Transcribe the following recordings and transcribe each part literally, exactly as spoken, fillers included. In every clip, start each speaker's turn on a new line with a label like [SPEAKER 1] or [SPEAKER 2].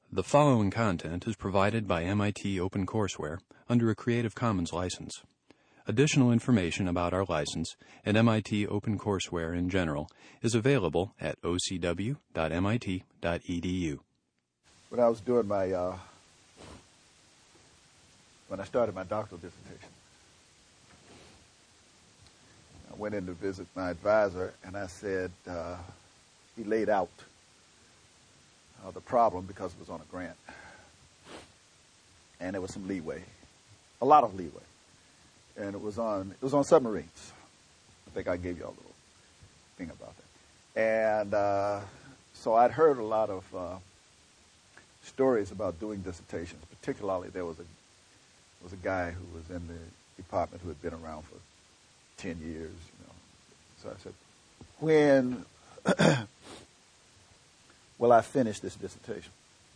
[SPEAKER 1] The following content is provided by M I T OpenCourseware under a Creative Commons license. Additional information about our license and M I T OpenCourseware in general is available at o c w dot m i t dot e d u.
[SPEAKER 2] When I was doing my, uh, when I started my doctoral dissertation, I went in to visit my advisor, and I said, uh, he laid out uh, the problem because it was on a grant. And there was some leeway, a lot of leeway. And it was on, it was on submarines. I think I gave you a little thing about that. And uh, so I'd heard a lot of uh, stories about doing dissertations. Particularly, there was a was a guy who was in the department who had been around for ten years. You know, so I said, "When will I finish this dissertation?"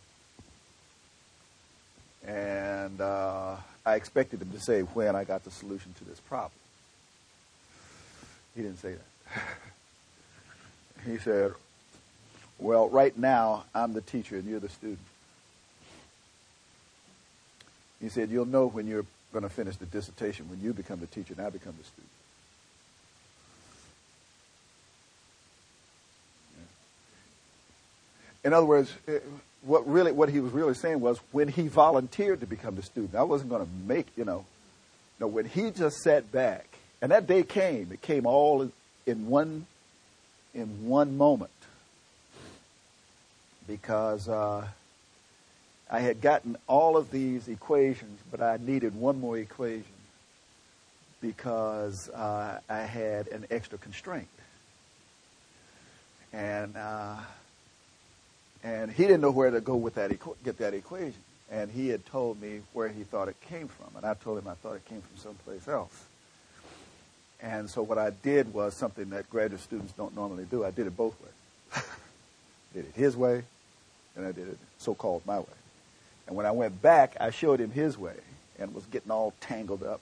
[SPEAKER 2] And uh, I expected him to say when I got the solution to this problem. He didn't say that. He said, "Well, right now I'm the teacher and you're the student." He said, "You'll know when you're going to finish the dissertation when you become the teacher and I become the student." Yeah. In other words, what really what he was really saying was when he volunteered to become the student, I wasn't going to make, you know, no, when he just sat back, and that day came, it came all in, in one in one moment, because uh, I had gotten all of these equations, but I needed one more equation because uh, I had an extra constraint. And uh, and he didn't know where to go with that equ- get that equation. And he had told me where he thought it came from. And I told him I thought it came from someplace else. And so what I did was something that graduate students don't normally do. I did it both ways. Did it his way, and I did it so-called my way. And when I went back, I showed him his way and was getting all tangled up.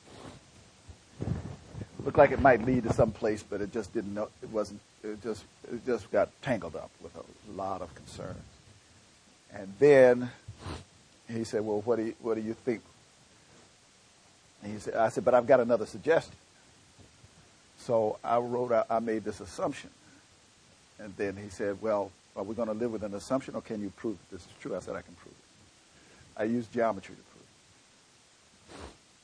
[SPEAKER 2] It looked like it might lead to some place, but it just didn't know. It wasn't. It just it just got tangled up with a lot of concerns. And then he said, "Well, what do you, what do you think?" And he said, "I said, but I've got another suggestion." So I wrote out. I made this assumption, and then he said, "Well, are we going to live with an assumption, or can you prove that this is true?" I said, "I can prove it." I used geometry to prove it.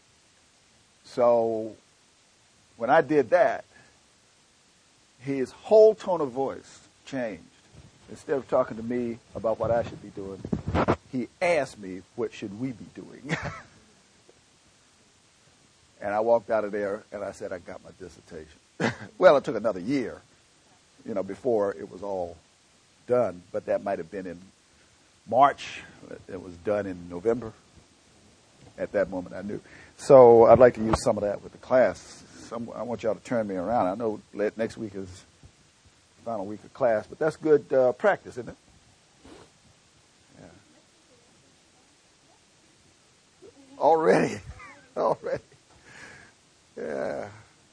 [SPEAKER 2] So when I did that, his whole tone of voice changed. Instead of talking to me about what I should be doing, he asked me, what should we be doing? And I walked out of there and I said, I got my dissertation. Well, it took another year, you know, before it was all done, but that might have been in March. It was done in November. At that moment, I knew. So I'd like to use some of that with the class. Some, I want y'all to turn me around. I know next week is the final week of class, but that's good uh, practice, isn't it? Yeah. Already. Already. Yeah.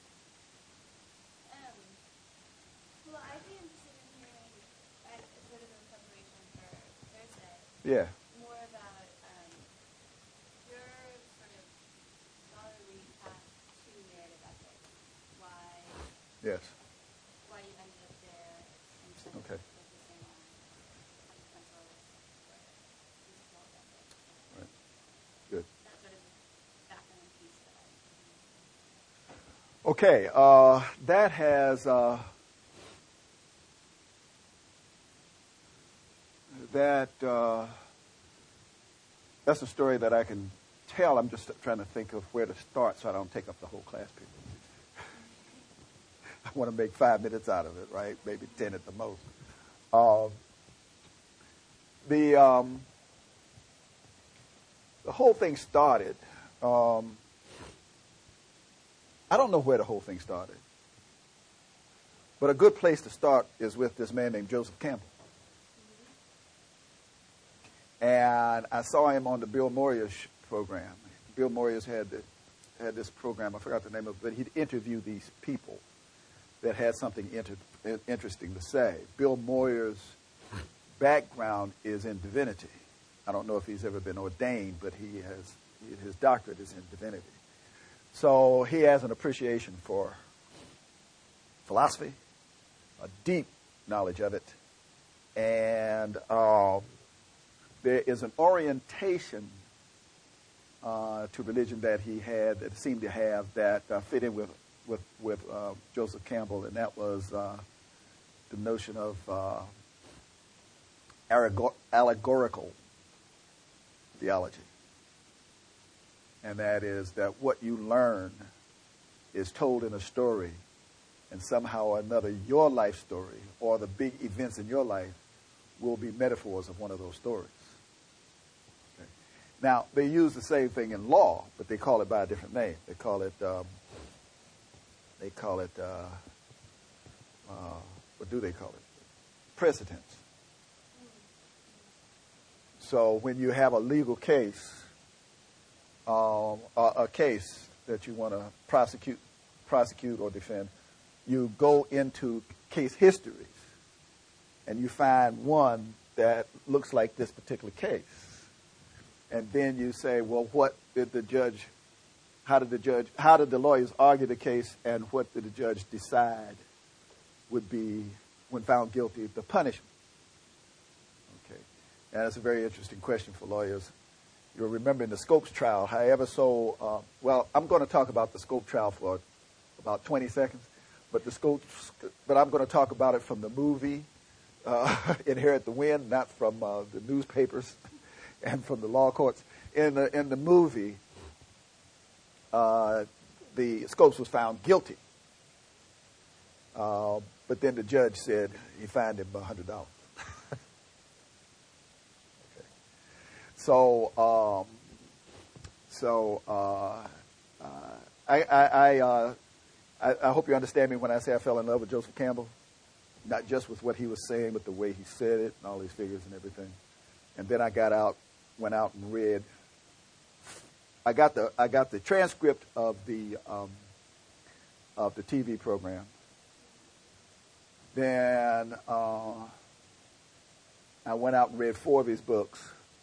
[SPEAKER 2] Yeah.
[SPEAKER 3] More about um, your sort of scholarly path to narrative ethics. Why?
[SPEAKER 2] Yes.
[SPEAKER 3] Why you ended up there instead
[SPEAKER 2] Okay.
[SPEAKER 3] of focusing on consequentialist or physical ethics.
[SPEAKER 2] Right. Good.
[SPEAKER 3] That sort of background piece that I.
[SPEAKER 2] Okay. Uh, that has. Uh, That uh, that's a story that I can tell. I'm just trying to think of where to start so I don't take up the whole class period. I want to make five minutes out of it, right? Maybe ten at the most. Uh, the um, the whole thing started. Um, I don't know where the whole thing started, but a good place to start is with this man named Joseph Campbell. And I saw him on the Bill Moyers program. Bill Moyers had the, had this program, I forgot the name of it, but he'd interview these people that had something inter, interesting to say. Bill Moyers background is in divinity. I don't know if he's ever been ordained, but he has, his doctorate is in divinity. So he has an appreciation for philosophy, a deep knowledge of it, and uh, there is an orientation uh, to religion that he had, that seemed to have, that uh, fit in with with, with uh, Joseph Campbell, and that was uh, the notion of uh, allegorical theology. And that is that what you learn is told in a story, and somehow or another your life story or the big events in your life will be metaphors of one of those stories. Okay. Now, they use the same thing in law, but they call it by a different name. They call it, um, they call it, uh, uh, what do they call it? Precedence. So when you have a legal case, um, a, a case that you want to prosecute, prosecute or defend, you go into case histories and you find one that looks like this particular case. And then you say, well, what did the judge, how did the judge, how did the lawyers argue the case, and what did the judge decide would be, when found guilty, the punishment? Okay. And that's a very interesting question for lawyers. You'll remember in the Scopes trial, however so, uh, well, I'm going to talk about the Scopes trial for about twenty seconds, but the Scopes, but I'm going to talk about it from the movie, uh, Inherit the Wind, not from uh, the newspapers and from the law courts. In the, in the movie, uh, the Scopes was found guilty, uh, but then the judge said he fined him one hundred dollars. So, um, so uh, uh, I, I, I, uh, I, I hope you understand me when I say I fell in love with Joseph Campbell, not just with what he was saying, but the way he said it and all these figures and everything. And then I got out, went out and read. I got the I got the transcript of the um, of the T V program. Then uh, I went out and read four of his books.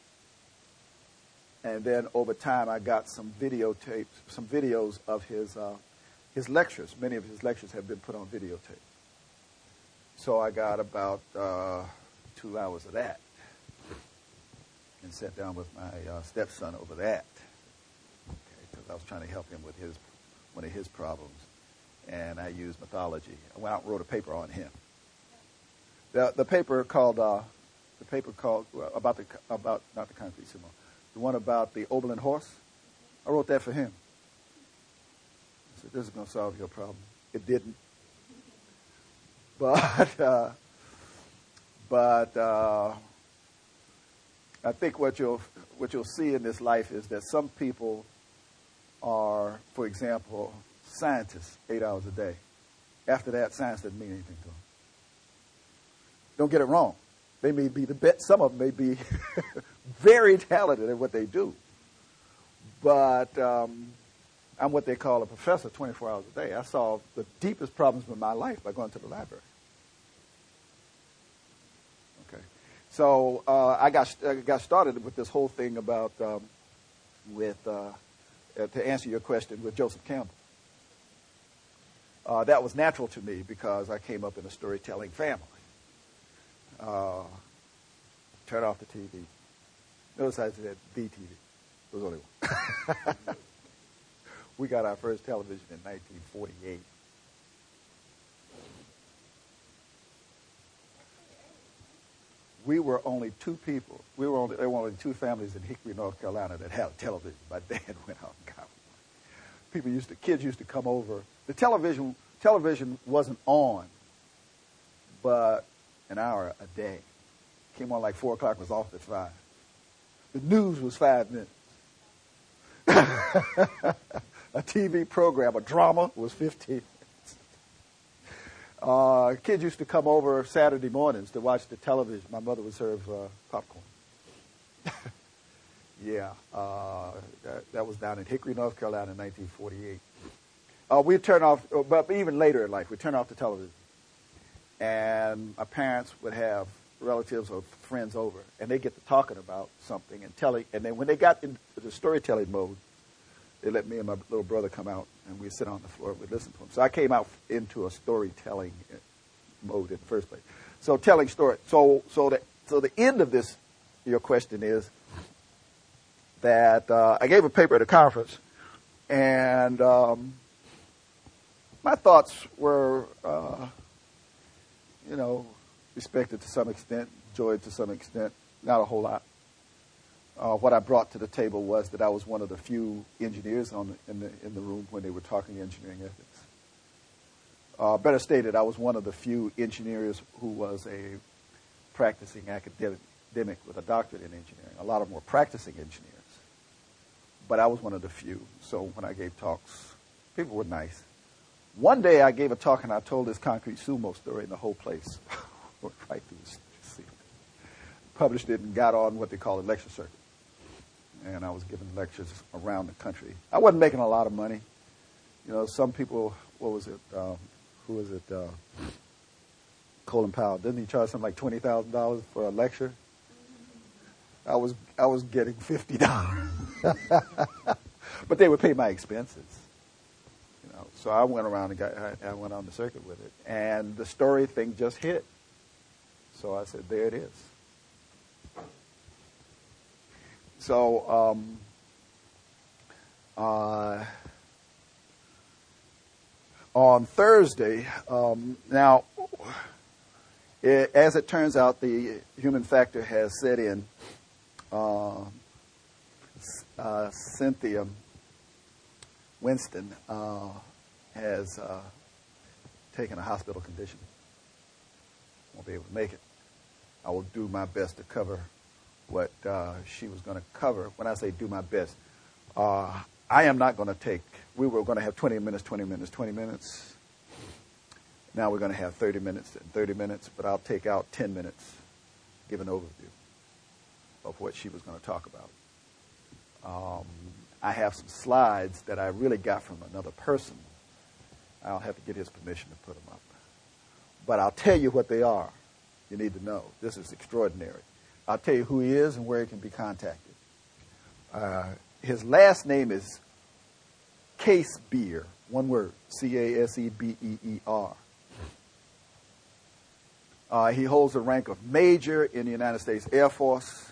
[SPEAKER 2] And then over time, I got some videotapes, some videos of his uh, his lectures. Many of his lectures have been put on videotape. So I got about uh, two hours of that, and sat down with my uh, stepson over that, because okay, I was trying to help him with his one of his problems, and I used mythology. I went out and wrote a paper on him. The the paper called uh, the paper called well, about the about not the concrete sumo. The one about the Oberlin horse, I wrote that for him. I said, this is going to solve your problem. It didn't. But, uh, but uh, I think what you'll, what you'll see in this life is that some people are, for example, scientists eight hours a day. After that, science doesn't mean anything to them. Don't get it wrong. They may be the best, some of them may be very talented at what they do. But um, I'm what they call a professor twenty-four hours a day. I solve the deepest problems in my life by going to the library. Okay. So uh, I got I got started with this whole thing about, um, with uh, uh, to answer your question, with Joseph Campbell. Uh, that was natural to me because I came up in a storytelling family. Uh, turn off the T V. Notice I said the T V. There was only one. We got our first television in nineteen forty-eight. We were only two people. We were only there were only two families in Hickory, North Carolina that had a television. My dad went out and got one. People used to, kids used to come over. The television television wasn't on, but an hour a day. Came on like four o'clock, was off at five. The news was five minutes. A T V program, a drama, was fifteen minutes. Uh, kids used to come over Saturday mornings to watch the television. My mother would serve uh, popcorn. Yeah, uh, that, that was down in Hickory, North Carolina in nineteen forty-eight. Uh, we'd turn off, but even later in life, we'd turn off the television. And my parents would have relatives or friends over, and they get to talking about something and telling. And then when they got into the storytelling mode, they let me and my little brother come out, and we'd sit on the floor and we'd listen to them. So I came out into a storytelling mode in the first place. So telling story. So so the so the end of this, your question is that uh, I gave a paper at a conference, and um, my thoughts were, uh, you know, respected to some extent, enjoyed to some extent, not a whole lot. Uh, what I brought to the table was that I was one of the few engineers on the, in the in the room when they were talking engineering ethics. Uh, better stated, I was one of the few engineers who was a practicing academic with a doctorate in engineering. A lot of them were practicing engineers, but I was one of the few. So when I gave talks, people were nice. One day I gave a talk and I told this concrete sumo story, and the whole place went right through the ceiling. Published it and got on what they call a lecture circuit. And I was giving lectures around the country. I wasn't making a lot of money. You know, some people, what was it? Uh, who was it? Uh, Colin Powell. Didn't he charge something like twenty thousand dollars for a lecture? I was I was getting fifty dollars. But they would pay my expenses. You know, so I went around and got, I, I went on the circuit with it. And the story thing just hit. So I said, there it is. So, um, uh, on Thursday, um, now, it, as it turns out, the human factor has set in. Uh, uh, Cynthia Winston uh, has uh, taken a hospital condition. Won't be able to make it. I will do my best to cover what uh, she was going to cover. When I say do my best, uh, I am not going to take, we were going to have twenty minutes, twenty minutes, twenty minutes. Now we're going to have thirty minutes and thirty minutes, but I'll take out ten minutes, give an overview of what she was going to talk about. Um, I have some slides that I really got from another person. I'll have to get his permission to put them up. But I'll tell you what they are. You need to know. This is extraordinary. I'll tell you who he is and where he can be contacted. Uh, his last name is Casebeer, one word, C A S E B E E R. Uh, he holds the rank of major in the United States Air Force.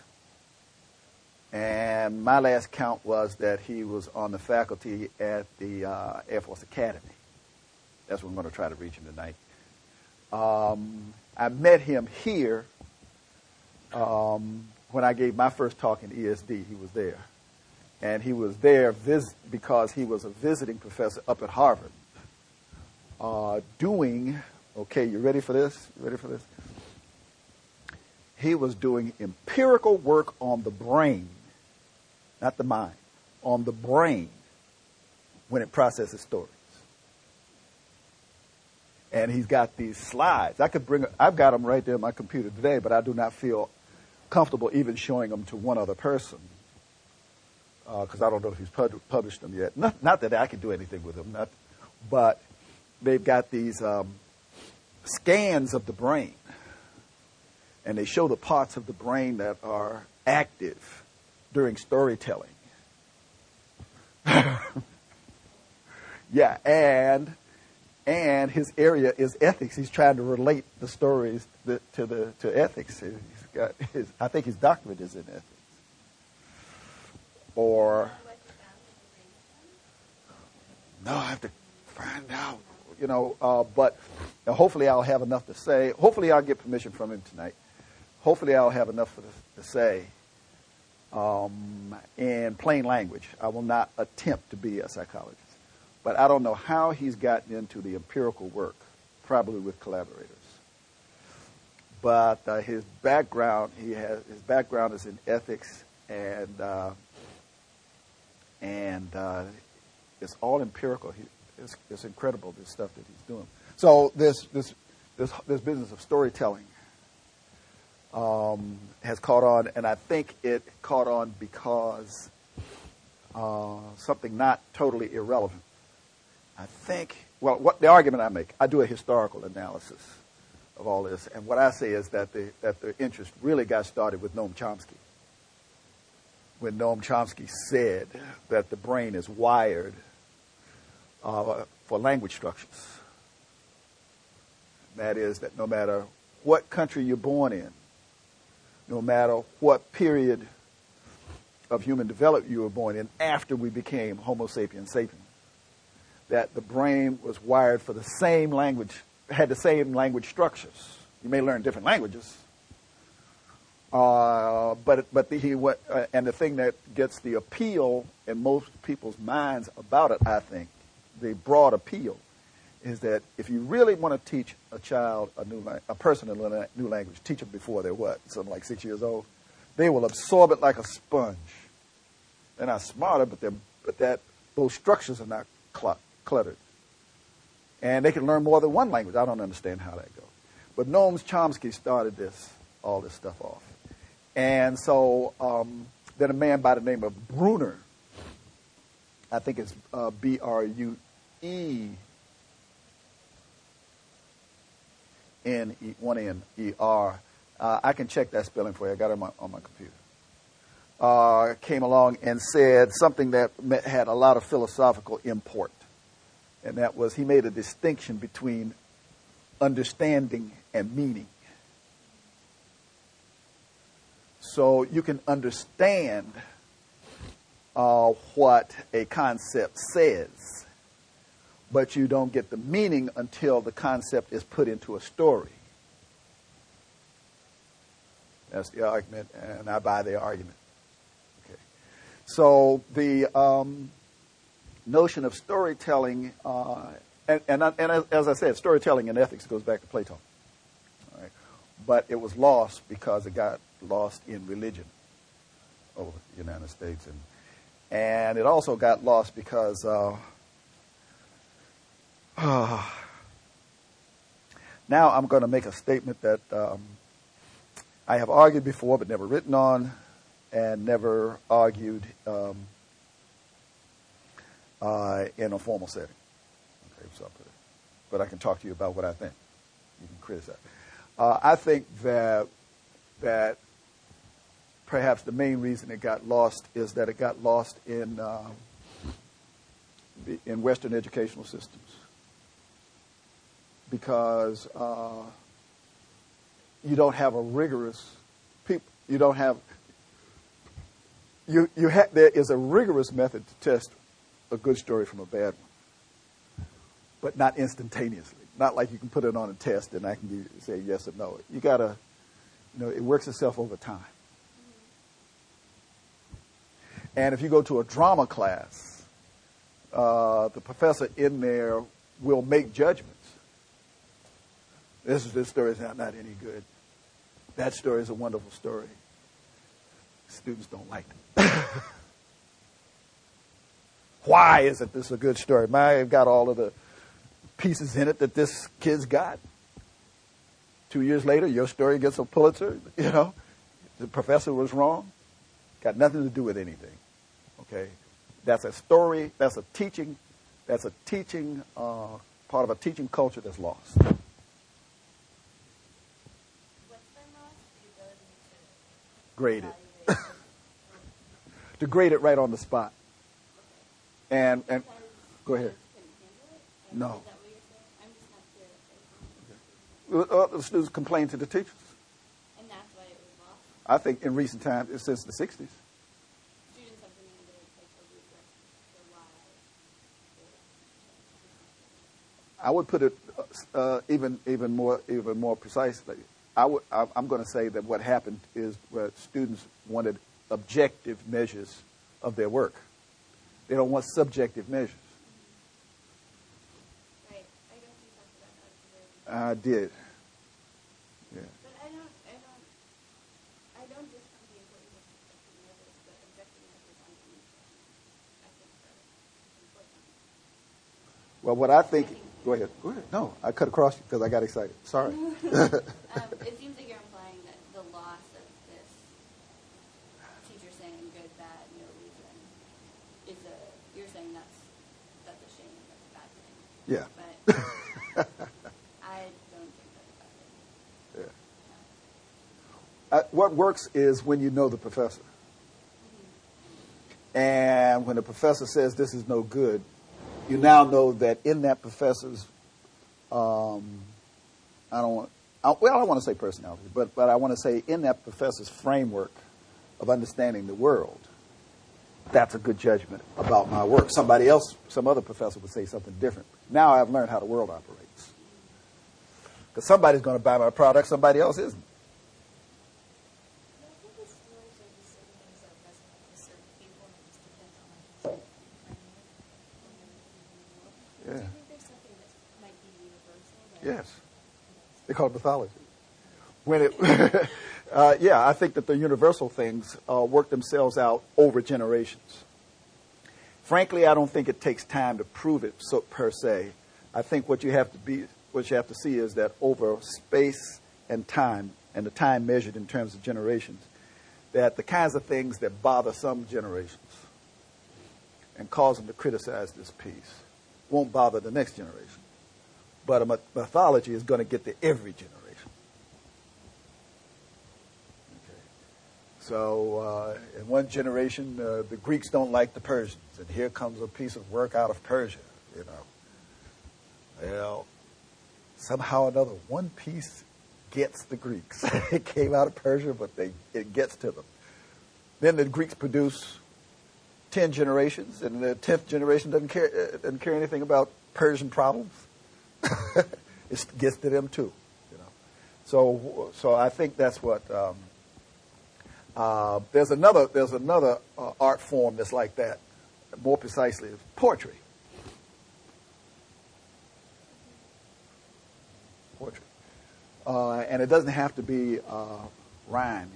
[SPEAKER 2] And my last count was that he was on the faculty at the uh, Air Force Academy. That's what I'm going to try to reach him tonight. Um, I met him here um, when I gave my first talk in E S D. He was there. And he was there vis- because he was a visiting professor up at Harvard uh, doing, okay, you ready for this? You ready for this? He was doing empirical work on the brain, not the mind, on the brain when it processes stories. And he's got these slides. I could bring, I've got them right there on my computer today, but I do not feel comfortable even showing them to one other person because uh, I don't know if he's pub- published them yet. Not, not that I can do anything with them, not, but they've got these um, scans of the brain, and they show the parts of the brain that are active during storytelling. Yeah, and and his area is ethics. He's trying to relate the stories to the to ethics. He's got his, I think his doctorate is in ethics. Or no, I have to find out. You know, uh, but uh, hopefully I'll have enough to say. Hopefully I'll get permission from him tonight. Hopefully I'll have enough to, to say um, in plain language. I will not attempt to be a psychologist. But I don't know how he's gotten into the empirical work, probably with collaborators. But uh, his background, he has his background is in ethics, and uh, and uh, it's all empirical. He, it's, it's incredible, this stuff that he's doing. So this this this this business of storytelling um, has caught on, and I think it caught on because uh, something not totally irrelevant. I think, well, what the argument I make, I do a historical analysis of all this. And what I say is that the, that the interest really got started with Noam Chomsky. When Noam Chomsky said that the brain is wired uh, for language structures. That is, that no matter what country you're born in, no matter what period of human development you were born in after we became Homo sapiens sapiens, that the brain was wired for the same language, had the same language structures. You may learn different languages, uh, but but the, he what uh, and the thing that gets the appeal in most people's minds about it, I think, the broad appeal, is that if you really want to teach a child a new la- a person a new language, teach them before they're what, something like six years old, they will absorb it like a sponge. They're not smarter, but they're but that those structures are not cl- cluttered, and they can learn more than one language. I don't understand how that goes, but Noam Chomsky started this all this stuff off, and so um, then a man by the name of Bruner, I think it's uh, B R U E N E one N E R. Uh, I can check that spelling for you. I got it on my, on my computer. Uh, came along and said something that had a lot of philosophical import, and that was he made a distinction between understanding and meaning. So you can understand uh, what a concept says, but you don't get the meaning until the concept is put into a story. That's the argument, and I buy the argument. Okay. So the um, notion of storytelling, uh, and, and, and as, as I said, storytelling and ethics goes back to Plato. All right. But it was lost because it got lost in religion over the United States. And, and it also got lost because uh, uh, now I'm going to make a statement that um, I have argued before but never written on and never argued um, uh, in a formal setting. Okay, so I'll put it. But I can talk to you about what I think. You can criticize. Uh, I think that that perhaps the main reason it got lost is that it got lost in uh, the, in Western educational systems, because uh, you don't have a rigorous people. You don't have you you ha- there is a rigorous method to test a good story from a bad one, but not instantaneously. Not like you can put it on a test and I can give, say yes or no. You gotta, you know, it works itself over time. And if you go to a drama class, uh, the professor in there will make judgments. This this story is not, not any good. That story is a wonderful story. Students don't like it. Why isn't this a good story? I've got all of the pieces in it that this kid's got. Two years later, your story gets a Pulitzer. You know, the professor was wrong. Got nothing to do with anything. Okay, that's a story. That's a teaching. That's a teaching uh, part of a teaching culture that's lost.
[SPEAKER 3] What's been lost? The ability to
[SPEAKER 2] Grade it.
[SPEAKER 3] evaluate.
[SPEAKER 2] To grade it right on the spot. And and
[SPEAKER 3] Because
[SPEAKER 2] go ahead.
[SPEAKER 3] students couldn't handle it? Or
[SPEAKER 2] No.
[SPEAKER 3] Is that what you're saying? I'm just not clear.
[SPEAKER 2] Uh, the students complain to the teachers.
[SPEAKER 3] And that's why it was lost.
[SPEAKER 2] I think in recent times, since the sixties.
[SPEAKER 3] Students have demanded like a rubric for why.
[SPEAKER 2] I would put it uh, even even more even more precisely. I would I, I'm going to say that what happened is that students wanted objective measures of their work. They don't want subjective measures.
[SPEAKER 3] Right. I guess you talked about that.
[SPEAKER 2] I did. Yeah.
[SPEAKER 3] But I don't, I don't, I don't discount the importance of objective measures, but objective measures on any I think are important.
[SPEAKER 2] Well, what I think. Go ahead. Go ahead. No, I cut across you because I got excited. Sorry.
[SPEAKER 3] um, it seems like you're implying that the loss of this teacher saying good, bad, no reason is a. You're saying that's that's a shame, that's a bad thing.
[SPEAKER 2] Yeah.
[SPEAKER 3] But I don't think that's a bad thing.
[SPEAKER 2] uh, what works is when you know the professor. And when the professor says this is no good, you now know that in that professor's, um, I don't want, I, well, I don't want to say personality, but, but I want to say in that professor's framework of understanding the world, that's a good judgment about my work. Somebody else, some other professor would say something different. Now I've learned how the world operates. Because somebody's going to buy my product, somebody else isn't. Yeah. Yes. They call it mythology. When it, uh, yeah, I think that the universal things uh, work themselves out over generations. Frankly, I don't think it takes time to prove it so, per se. I think what you have to be, what you have to see is that over space and time, and the time measured in terms of generations, that the kinds of things that bother some generations and cause them to criticize this piece won't bother the next generation. But a mythology is going to get to every generation. Okay. So uh, in one generation, uh, the Greeks don't like the Persians, and here comes a piece of work out of Persia, you know. Well, somehow or another, one piece gets the Greeks. It came out of Persia, but they, it gets to them. Then the Greeks produce ten generations, and the tenth generation doesn't care uh, doesn't care anything about Persian problems. It gets to them too, you know. So, so I think that's what. Um, uh, there's another there's another uh, art form that's like that. More precisely, is poetry. Poetry, uh, and it doesn't have to be uh, rhyme.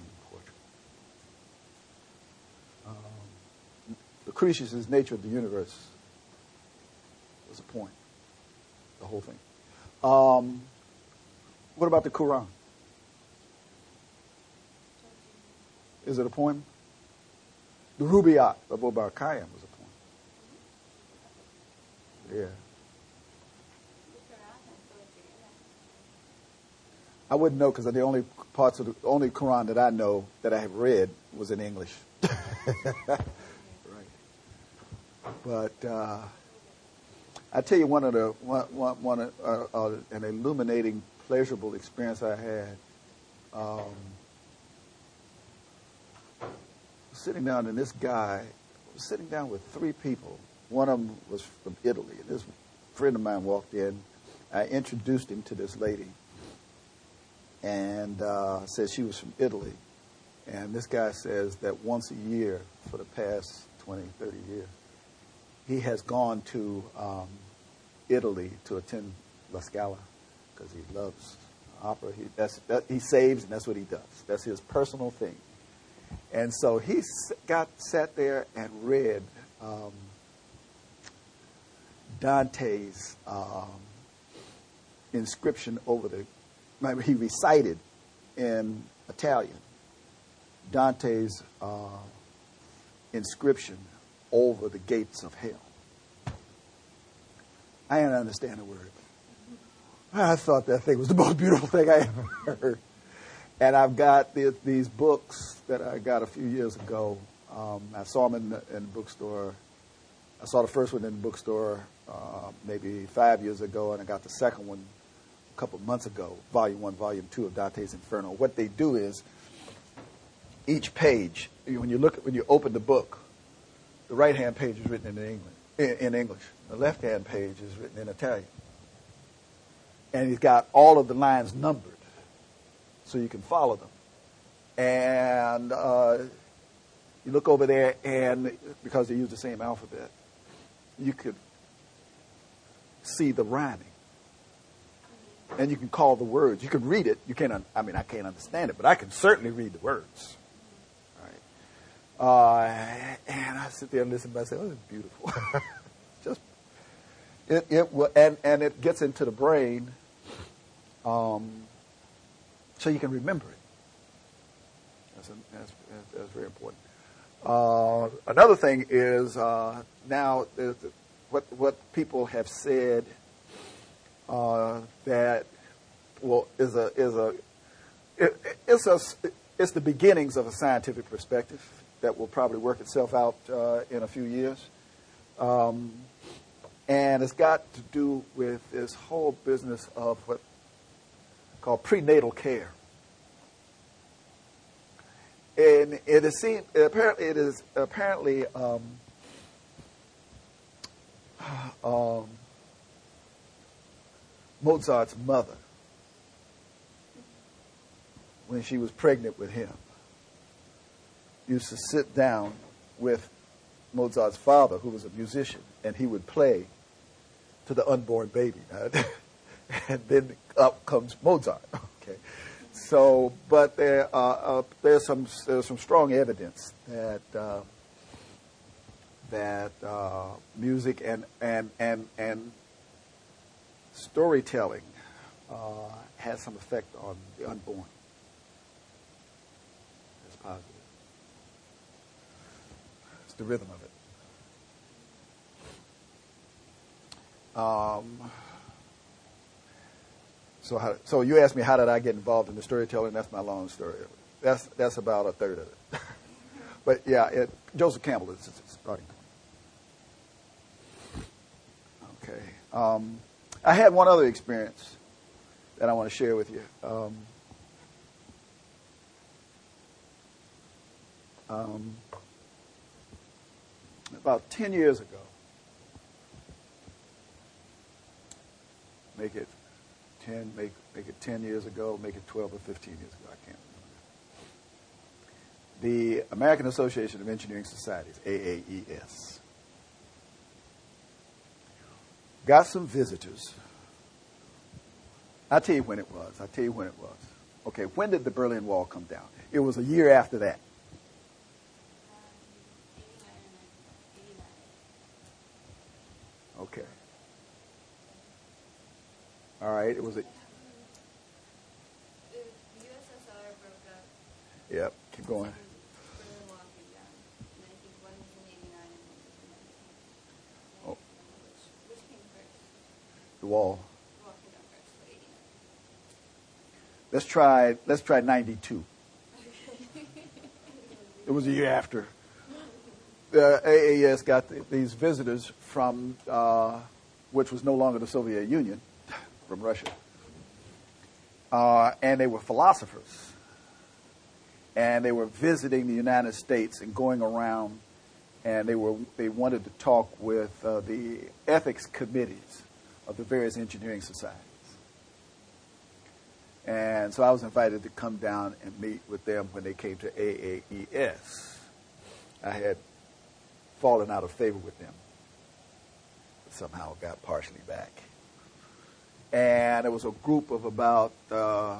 [SPEAKER 2] Lucretius' Nature of the Universe was a point, the whole thing. Um, what about the Quran? Is it a poem? The Rubaiyat of Omar Khayyam was a poem. Yeah. I wouldn't know because the only parts of the only Quran that I know that I have read was in English. But uh, I tell you, one of the one, one, one uh, uh, an illuminating, pleasurable experience I had. Um, sitting down, and this guy was sitting down with three people. One of them was from Italy. This friend of mine walked in. I introduced him to this lady, and uh, said she was from Italy. And this guy says that once a year for the past twenty, thirty years, he has gone to um, Italy to attend La Scala because he loves opera. He, that's, that, he saves, and that's what he does. That's his personal thing. And so he got sat there and read um, Dante's um, inscription over the. He recited in Italian Dante's uh, inscription over the gates of hell. I didn't understand a word. I thought that thing was the most beautiful thing I ever heard. And I've got the, these books that I got a few years ago. Um, I saw them in the, in the bookstore. I saw the first one in the bookstore uh, maybe five years ago, and I got the second one a couple of months ago, Volume One, Volume Two of Dante's Inferno. What they do is each page, when you look, when you open the book, the right-hand page is written in English. In, in English, the left-hand page is written in Italian, and he's got all of the lines numbered, so you can follow them. And uh, you look over there, and because they use the same alphabet, you could see the rhyming, and you can call the words. You can read it. You can't. I mean, I can't understand it, but I can certainly read the words. Uh, and I sit there and listen, and I say, "Oh, it's beautiful." Just it, it will, and and it gets into the brain, um, so you can remember it. That's a, that's, that's very important. Uh, another thing is uh, now what what people have said uh, that well is a is a it, it's a it's the beginnings of a scientific perspective that will probably work itself out uh, in a few years. Um, and it's got to do with this whole business of what called prenatal care. And it is seen, apparently it is apparently um, um, Mozart's mother, when she was pregnant with him, used to sit down with Mozart's father, who was a musician, and he would play to the unborn baby. And then up comes Mozart. Okay, so but there are uh, there's some there's some strong evidence that uh, that uh, music and and and and storytelling uh, has some effect on the unborn. It's positive. It's the rhythm of it. Um, so, how, so you asked me how did I get involved in the storytelling? That's my long story. That's that's about a third of it. But yeah, it, Joseph Campbell is the starting point. Okay. Um, I had one other experience that I want to share with you. Um, um, about ten years ago, make it ten, make make it ten years ago, make it twelve or fifteen years ago, I can't remember. The American Association of Engineering Societies, A A E S, got some visitors. I'll tell you when it was. I'll tell you when it was. Okay, when did the Berlin Wall come down? It was a year after that. Okay. All right, it was a...
[SPEAKER 3] The U S S R broke up.
[SPEAKER 2] Yep, keep going.
[SPEAKER 3] Berlin Wall came down. And I think one was in eighty-nine and one was in nineteen.
[SPEAKER 2] Oh.
[SPEAKER 3] Which, which came first?
[SPEAKER 2] The wall.
[SPEAKER 3] The wall came down first, so eighty-nine.
[SPEAKER 2] Let's try, let's try ninety-two. It was a year after. The A A E S got the, these visitors from, uh, which was no longer the Soviet Union, from Russia. Uh, and they were philosophers. And they were visiting the United States and going around, and they were they wanted to talk with uh, the ethics committees of the various engineering societies. And so I was invited to come down and meet with them when they came to A A E S. I had fallen out of favor with them, but somehow got partially back. And it was a group of about uh,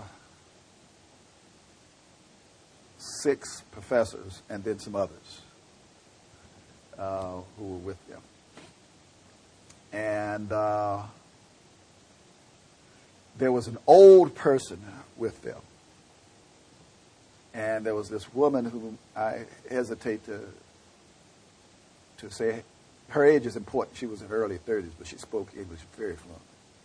[SPEAKER 2] six professors and then some others uh, who were with them. And uh, there was an old person with them. And there was this woman who I hesitate to to say, her age is important. She was in her early thirties, but she spoke English very fluently.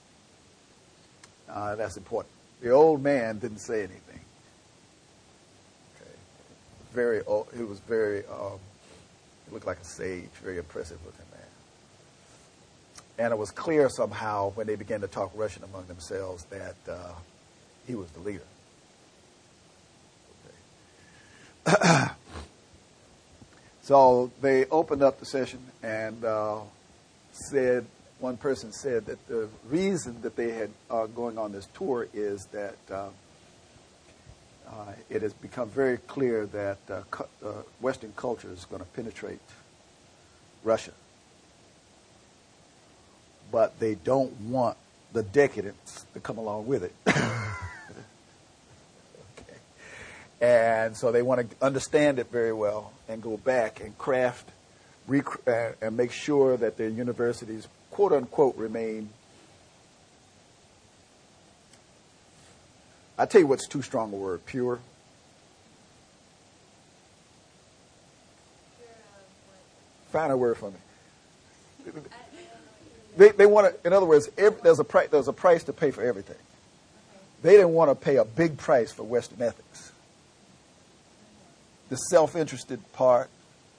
[SPEAKER 2] Uh, that's important. The old man didn't say anything. Okay. Very old. He was very, um, he looked like a sage, very impressive looking man. And it was clear somehow when they began to talk Russian among themselves that uh, he was the leader. Okay. So they opened up the session and uh, said, one person said that the reason that they had uh, going on this tour is that uh, uh, it has become very clear that uh, cu- uh, Western culture is going to penetrate Russia. But they don't want the decadence to come along with it. Okay. And so they want to understand it very well and go back and craft rec- uh, and make sure that their universities, quote unquote, remain. I tell you what's too strong a word, pure. Find a word for me. They they want to. In other words, every, there's a price. There's a price to pay for everything. They didn't want to pay a big price for Western ethics. the self-interested part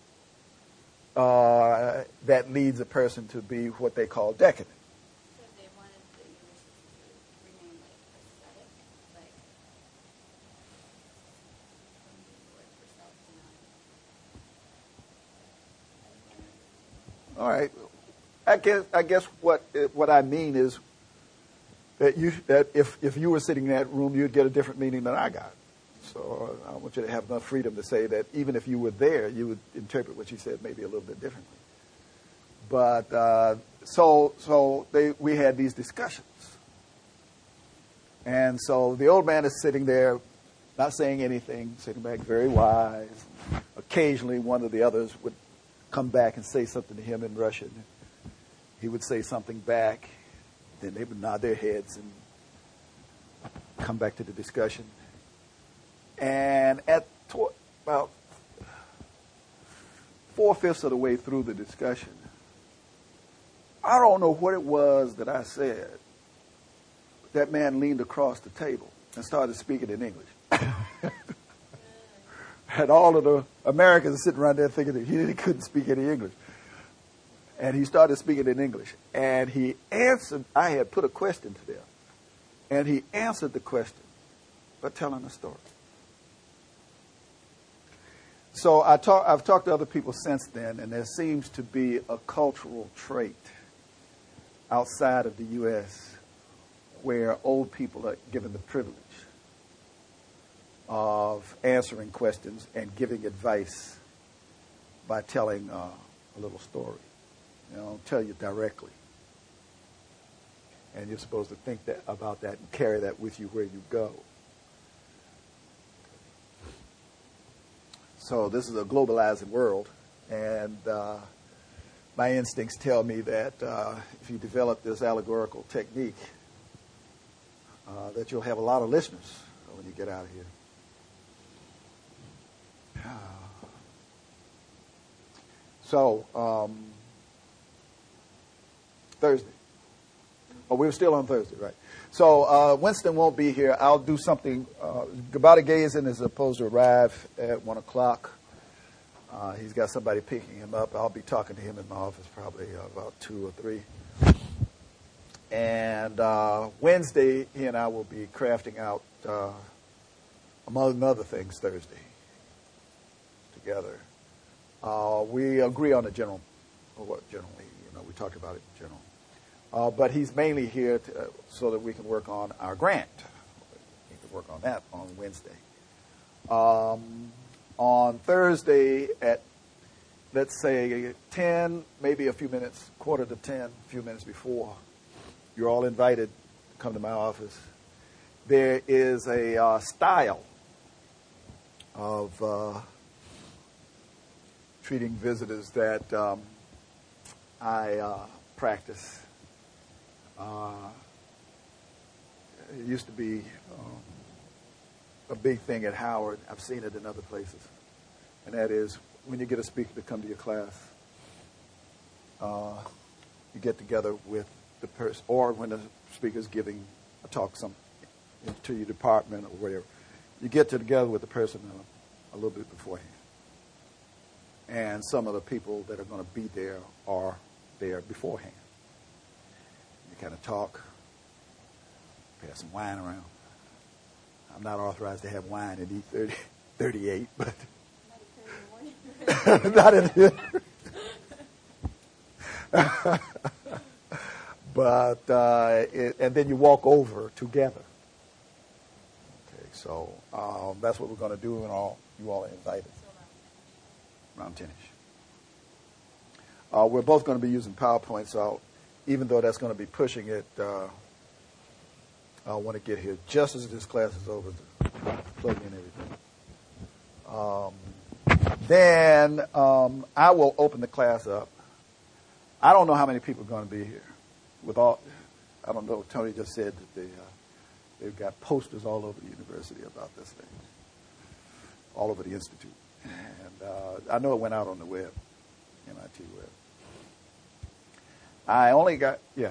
[SPEAKER 2] uh, that leads a person to be what they call decadent.
[SPEAKER 3] So if they wanted the university to remain like aesthetic, like
[SPEAKER 2] All right. I guess I guess what what I mean is that you that if if you were sitting in that room, you'd get a different meaning than I got. So I want you to have enough freedom to say that even if you were there, you would interpret what you said maybe a little bit differently. But uh, so so they we had these discussions, and so the old man is sitting there, not saying anything, sitting back very wise. Occasionally, one of the others would come back and say something to him in Russian. He would say something back. Then they would nod their heads and come back to the discussion. And at tw- about four-fifths of the way through the discussion, I don't know what it was that I said. That man leaned across the table and started speaking in English. And all of the Americans sitting around there thinking that he couldn't speak any English. And he started speaking in English. And he answered, I had put a question to them. And he answered the question by telling a story. So I talk, I've talked to other people since then, and there seems to be a cultural trait outside of the U S where old people are given the privilege of answering questions and giving advice by telling uh, a little story. You know, tell you directly. And you're supposed to think that about that and carry that with you where you go. So this is a globalizing world, and uh, my instincts tell me that uh, if you develop this allegorical technique, uh, that you'll have a lot of listeners when you get out of here. So, um, Thursday. Oh, we were still on Thursday, right. So, uh, Winston won't be here. I'll do something. Uh, Gabata Gazin is supposed to arrive at one o'clock. Uh, he's got somebody picking him up. I'll be talking to him in my office probably uh, about two or three. And uh, Wednesday, he and I will be crafting out, uh, among other things, Thursday together. Uh, we agree on the general, or what generally, you know, we talked about it in general. Uh, but he's mainly here to, uh, so that we can work on our grant. We can work on that on Wednesday. Um, on Thursday at, let's say, ten, maybe a few minutes, quarter to ten, a few minutes before, you're all invited to come to my office. There is a uh, style of uh, treating visitors that um, I uh, practice. Uh, it used to be um, a big thing at Howard. I've seen it in other places. And that is when you get a speaker to come to your class, uh, you get together with the person, or when the speaker's giving a talk some to your department or whatever, you get together with the person a, a little bit beforehand. And some of the people that are going to be there are there beforehand. You kind of talk, pass some wine around. I'm not authorized to have wine at E thirty, thirty-eight, but not in here. But uh, it, and then you walk over together. Okay, so um, that's what we're going to do, and all you all are invited. Around ten-ish. Uh, we're both going to be using PowerPoint, so even though that's going to be pushing it, uh, I want to get here just as this class is over to plug in everything. Um, then um, I will open the class up. I don't know how many people are going to be here. With all, I don't know. Tony just said that they uh, they've got posters all over the university about this thing, all over the institute. And uh, I know it went out on the web, M I T web. I only got, yeah.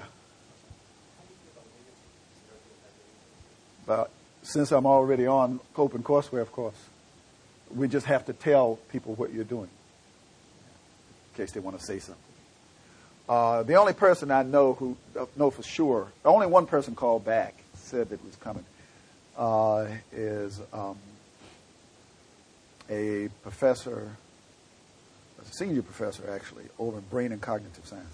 [SPEAKER 2] But since I'm already on Open Courseware, of course. we just have to tell people what you're doing in case they want to say something. Uh, the only person I know who uh, know for sure, only one person called back, said that was coming, uh, is um, a professor, a senior professor actually, over in brain and cognitive sciences.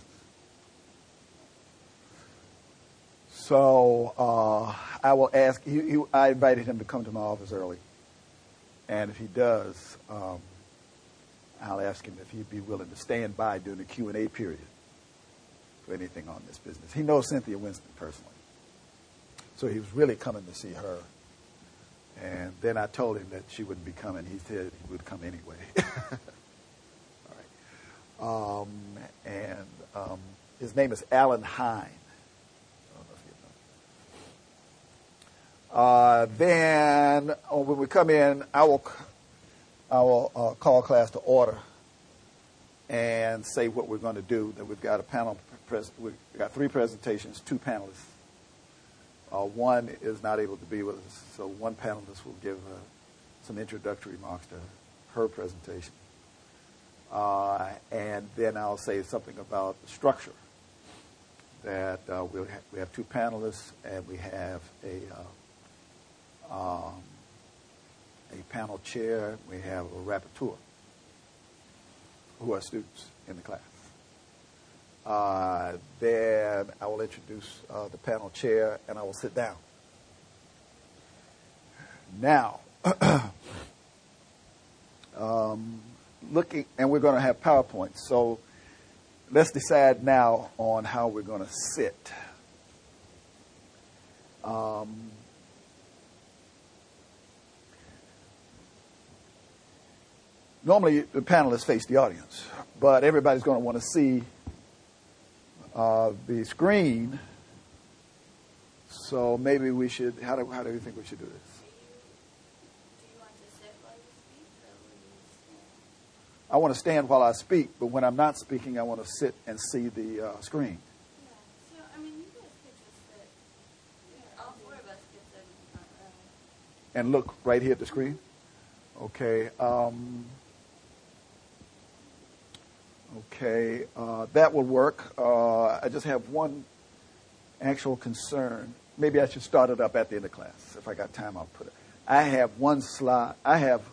[SPEAKER 2] So uh, I will ask. He, he, I invited him to come to my office early, and if he does, um, I'll ask him if he'd be willing to stand by during the Q and A period for anything on this business. He knows Cynthia Winston personally, so he was really coming to see her. And then I told him that she wouldn't be coming. He said he would come anyway. All right. Um, and um, his name is Alan Hine. Uh, then uh, when we come in, I will, I will uh, call class to order and say what we're going to do. That we've got a panel. Pres- we've got three presentations, two panelists. Uh, one is not able to be with us, so one panelist will give uh, some introductory remarks to her presentation, uh, and then I'll say something about the structure. That uh, we'll ha- we have two panelists, and we have a uh, Um, a panel chair, we have a rapporteur who are students in the class. Uh, then I will introduce uh, the panel chair and I will sit down. Now, um, looking, and we're going to have PowerPoint, so let's decide now on how we're going to sit. Um, Normally, the panelists face the audience, but everybody's going to want to see uh, the screen. So maybe we should. How do how do you think we should do this?
[SPEAKER 3] Do you, do you want to sit while you speak, or will you stand?
[SPEAKER 2] I want to stand while I speak, but when I'm not speaking, I want to sit and see the uh, screen.
[SPEAKER 3] Yeah. So I mean, you guys could just sit. Yeah, all four of us could sit in the front row.
[SPEAKER 2] And look right here at the screen. Okay. Um, Okay, uh, that will work. Uh, I just have one actual concern. Maybe I should start it up at the end of class. If I got time, I'll put it. I have one slide. I have.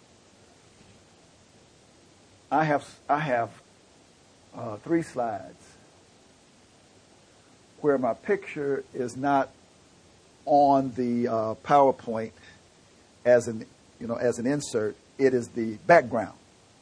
[SPEAKER 2] I have. I have uh, three slides where my picture is not on the uh, PowerPoint as an, you know, as an insert. It is the background.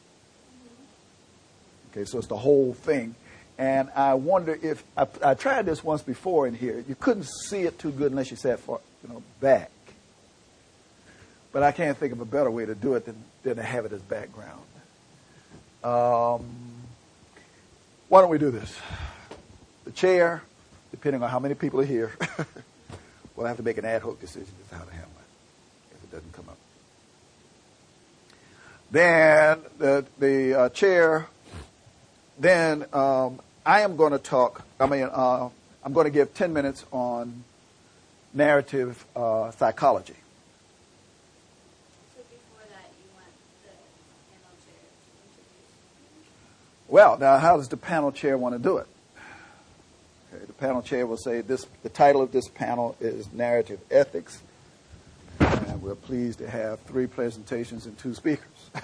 [SPEAKER 2] Okay, so it's the whole thing. And I wonder if, I, I tried this once before in here. You couldn't see it too good unless you sat far, you know, back. But I can't think of a better way to do it than, than to have it as background. Um, why don't we do this? The chair, depending on how many people are here, we'll have to make an ad hoc decision as to how to handle it if it doesn't come up. Then the, the uh, chair... Then um, I am going to talk, I mean, uh, I'm going to give ten minutes on narrative uh, psychology.
[SPEAKER 3] So before that, you want the panel chair to introduce?
[SPEAKER 2] Well, now how does the panel chair want to do it? Okay, the panel chair will say this. The title of this panel is Narrative Ethics. And we're pleased to have three presentations and two speakers.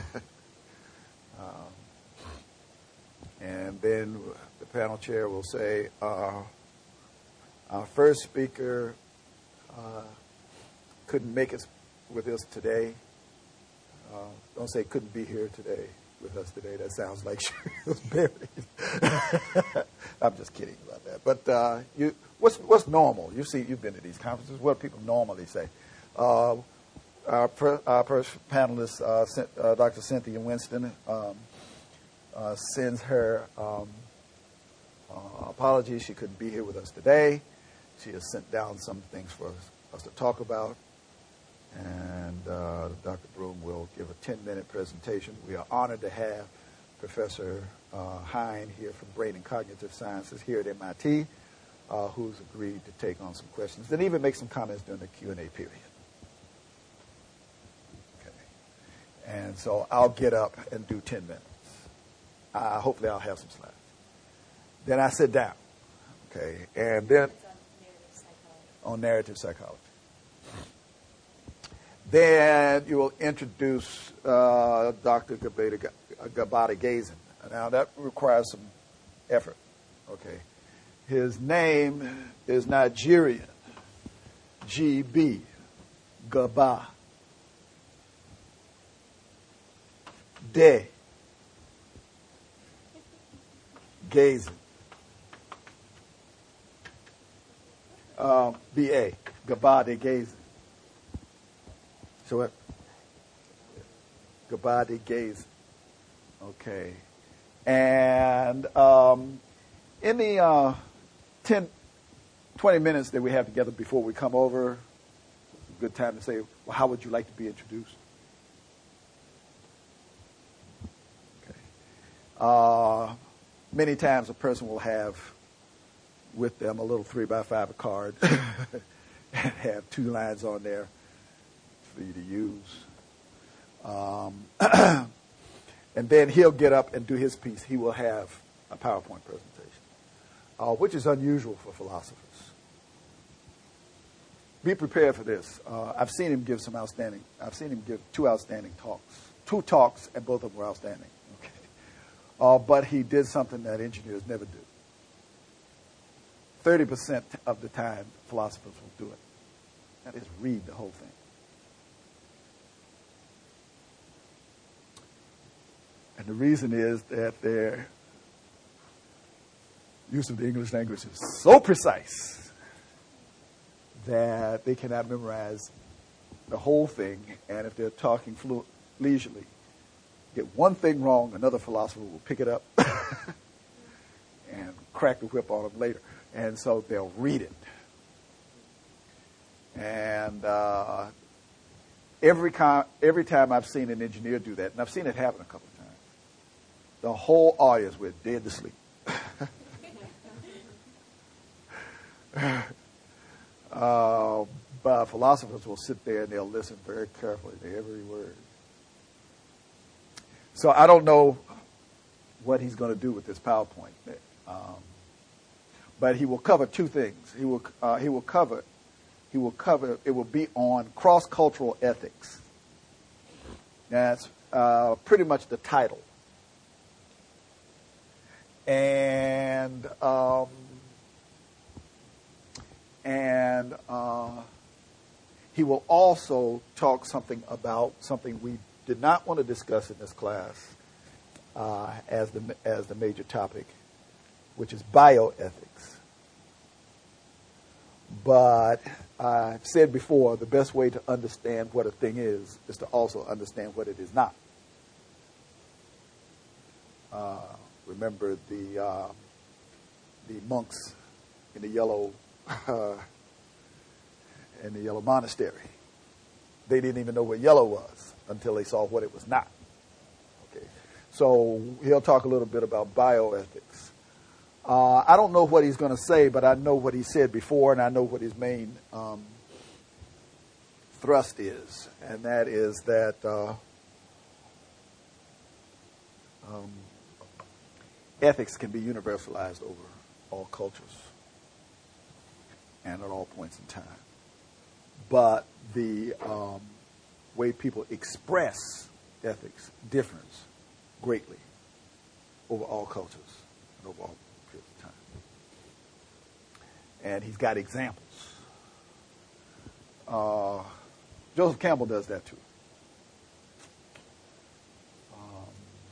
[SPEAKER 2] um, And then the panel chair will say, uh, our first speaker uh, couldn't make it with us today. Uh, don't say couldn't be here today with us today. That sounds like she was buried. I'm just kidding about that. But uh, you, what's what's normal? You see, you've been to these conferences. What do people normally say? Uh, our, per, our first panelist, uh, uh, Doctor Cynthia Winston, um, Uh, sends her um, uh, apologies. She couldn't be here with us today. She has sent down some things for us, us to talk about. And uh, Doctor Broom will give a ten-minute presentation. We are honored to have Professor uh, Hine here from Brain and Cognitive Sciences here at M I T, uh, who's agreed to take on some questions and even make some comments during the Q and A period. Okay. And so I'll get up and do ten minutes. Uh, hopefully I'll have some slides. Then I sit down, okay, and then on narrative psychology. Then you will introduce uh, Doctor Gabata Gazin. Now that requires some effort, okay. His name is Nigerian, G B, Gaba, De, Gazin, uh, B A, Gabade Gazin. So what? Gabade Gazin. Okay. And um, in the uh, ten, twenty minutes that we have together before we come over, it's a good time to say, well, how would you like to be introduced? Okay. Uh, many times a person will have with them a little three by five card and have two lines on there for you to use. Um, and then he'll get up and do his piece. He will have a PowerPoint presentation, uh, which is unusual for philosophers. Be prepared for this. Uh, I've seen him give some outstanding, I've seen him give two outstanding talks. Two talks, and both of them were outstanding. Okay. Uh, but he did something that engineers never do. thirty percent of the time, philosophers will do it. That is, read the whole thing. And the reason is that their use of the English language is so precise that they cannot memorize the whole thing. And if they're talking fluent, leisurely, get one thing wrong, another philosopher will pick it up and crack the whip on them later. And so they'll read it. And uh, every, com- every time I've seen an engineer do that, and I've seen it happen a couple of times, the whole audience went dead to sleep. uh, but philosophers will sit there and they'll listen very carefully to every word. So I don't know what he's going to do with this PowerPoint. Um, but he will cover two things. He will uh, he will cover he will cover it will be on cross-cultural ethics. That's uh, pretty much the title. And um, and uh, he will also talk something about something we did not want to discuss in this class uh, as the as the major topic, which is bioethics. But I've said before, the best way to understand what a thing is is to also understand what it is not. Uh, remember the uh, the monks in the yellow uh, in the yellow monastery. They didn't even know what yellow was until they saw what it was not. Okay, so he'll talk a little bit about bioethics. Uh, I don't know what he's going to say, but I know what he said before, and I know what his main um, thrust is, and that is that uh, um, ethics can be universalized over all cultures and at all points in time. But the um, way people express ethics differs greatly over all cultures and over all periods of time. And he's got examples. Uh, Joseph Campbell does that too. Um,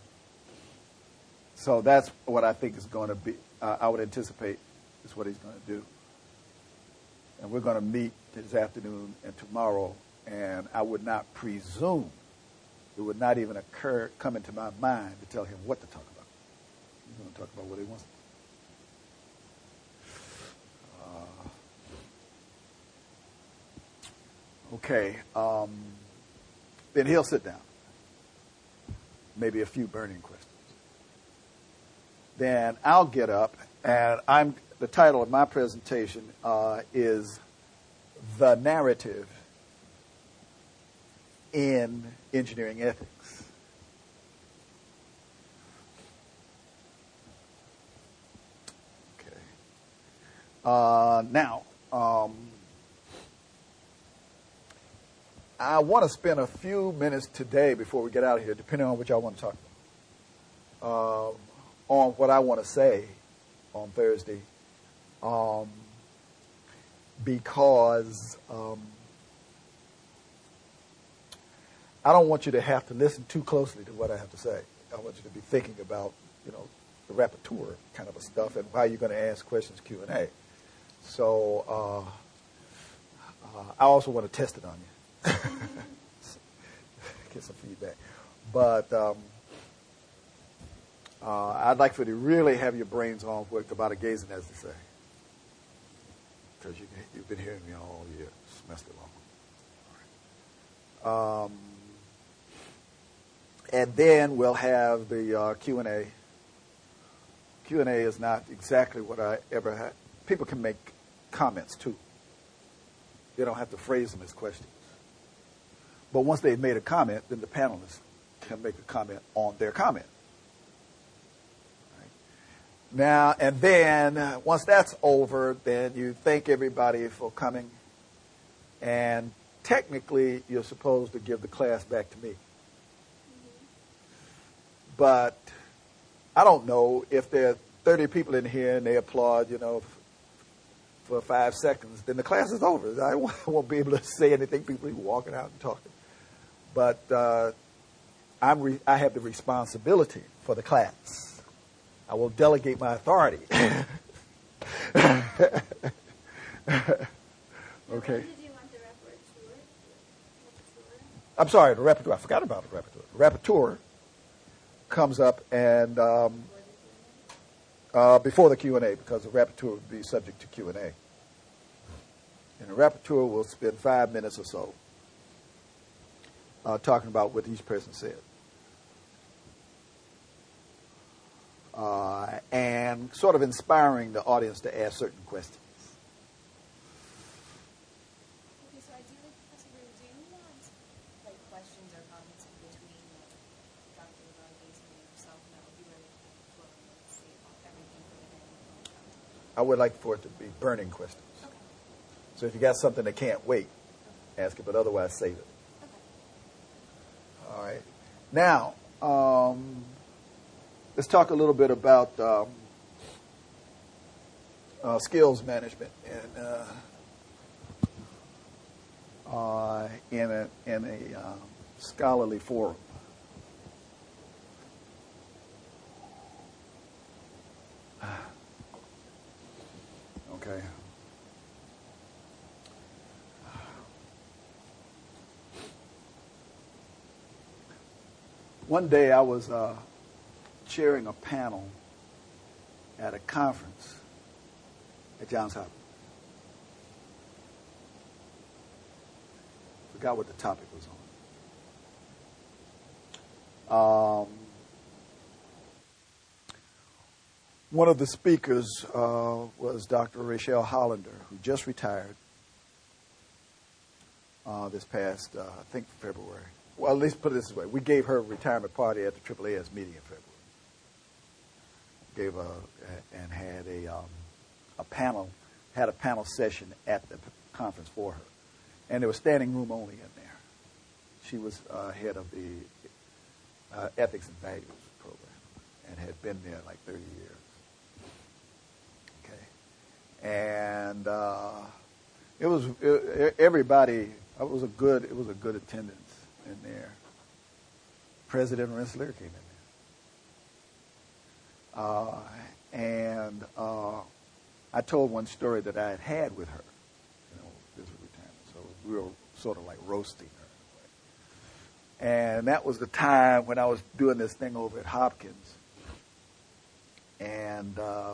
[SPEAKER 2] so that's what I think is going to be, uh, I would anticipate is what he's going to do. And we're going to meet this afternoon and tomorrow, and I would not presume, it would not even occur, come into my mind to tell him what to talk about. He's going to talk about what he wants. Uh, okay. Um, then he'll sit down. Maybe a few burning questions. Then I'll get up, and I'm... The title of my presentation uh, is The Narrative in engineering ethics. Okay. Uh, now, um, I want to spend a few minutes today before we get out of here, depending on what y'all want to talk about, um, on what I want to say on Thursday, um, because um, I don't want you to have to listen too closely to what I have to say. I want you to be thinking about, you know, the repertoire kind of a stuff and how you're going to ask questions Q and A. So uh, uh, I also want to test it on you. Get some feedback. But um, uh, I'd like for you to really have your brains on what Kabbalah gazing has to say. Because you, you've been hearing me all year, semester long. Um, and then we'll have the uh, Q and A. Q and A is not exactly what I ever had. People can make comments, too. They don't have to phrase them as questions. But once they've made a comment, then the panelists can make a comment on their comment. Right. Now, and then uh, once that's over, then you thank everybody for coming. And technically, you're supposed to give the class back to me. But I don't know if there are thirty people in here and they applaud, you know, for five seconds, then the class is over. I won't be able to say anything. People are walking out and talking. But uh, I'm re- I have the responsibility for the class. I will delegate my authority. Okay.
[SPEAKER 3] When did you want the repertoire?
[SPEAKER 2] I'm sorry, the repertoire. I forgot about the repertoire. The repertoire comes up and um, uh, before the Q and A, because the repertoire would be subject to Q and A. And the repertoire will spend five minutes or so uh, talking about what each person said. Uh, and sort of inspiring the audience to ask certain questions.
[SPEAKER 4] Okay, so ideally, Professor Brewer, do you want like questions or comments in between like, Doctor Varghese and yourself, and that would be really helpful and save everything for the end?
[SPEAKER 2] I would like for it to be burning questions.
[SPEAKER 4] Okay.
[SPEAKER 2] So if you got something that can't wait, ask it, but otherwise save it.
[SPEAKER 4] Okay.
[SPEAKER 2] All right. Now, um, let's talk a little bit about um, uh, skills management and uh, uh, in a in a um, scholarly forum. Okay. One day I was uh, chairing a panel at a conference at Johns Hopkins. Forgot what the topic was on. Um, one of the speakers uh, was Doctor Rachel Hollander, who just retired uh, this past, uh, I think, February. Well, at least put it this way. We gave her a retirement party at the triple A S meeting in February. Gave a, and had a, um, a panel, had a panel session at the conference for her. And there was standing room only in there. She was uh, head of the uh, Ethics and Values program and had been there like thirty years. Okay. And uh, it was, it, everybody, it was a good, it was a good attendance in there. President Rensselaer came in there. Uh, and uh, I told one story that I had had with her. You know, this was retirement. So we were sort of like roasting her. And that was the time when I was doing this thing over at Hopkins. And um,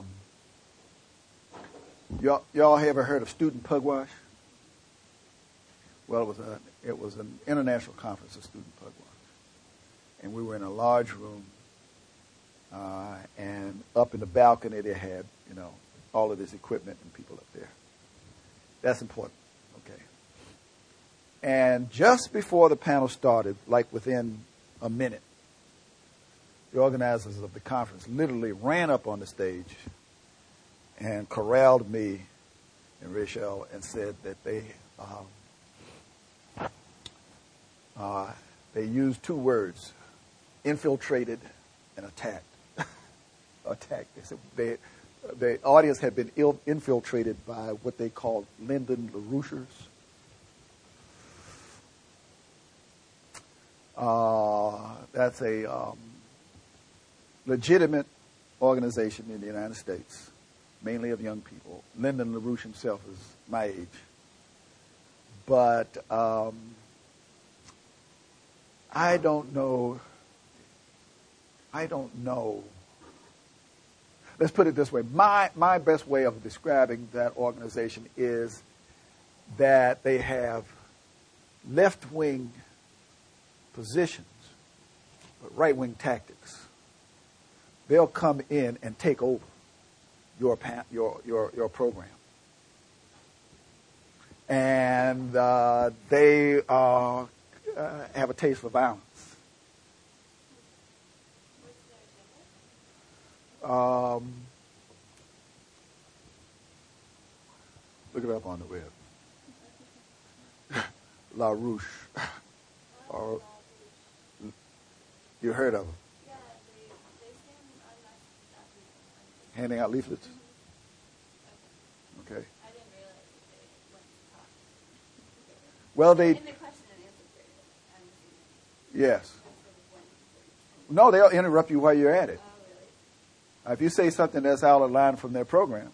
[SPEAKER 2] y'all, y'all ever heard of student pugwash? Well, it was a it was an international conference of student pugwash, and we were in a large room, uh, and up in the balcony they had you know all of this equipment and people up there. That's important, okay. And just before the panel started, like within a minute, the organizers of the conference literally ran up on the stage and corralled me and Rachel and said that they um, uh, they used two words: infiltrated and attacked. attacked. They said they, the audience had been ill infiltrated by what they called Lyndon LaRouche's. Uh, that's a um, legitimate organization in the United States, mainly of young people. Lyndon LaRouche himself is my age. But um, I don't know, I don't know. Let's put it this way. My, my best way of describing that organization is that they have left-wing positions, but right-wing tactics. They'll come in and take over your your your your program, and uh, they uh, uh, have a taste for violence. Um, look it up on the web. LaRouche. Or you heard of them?
[SPEAKER 3] Yeah, they, they stand on that.
[SPEAKER 2] Handing out leaflets? Okay.
[SPEAKER 3] I didn't realize that they went to talk.
[SPEAKER 2] Well, they...
[SPEAKER 3] In the question and answer period, I'm assuming.
[SPEAKER 2] Yes.
[SPEAKER 3] That's sort of when-
[SPEAKER 2] No, they'll interrupt you while you're at it.
[SPEAKER 3] Oh, really?
[SPEAKER 2] If you say something that's out of line from their program,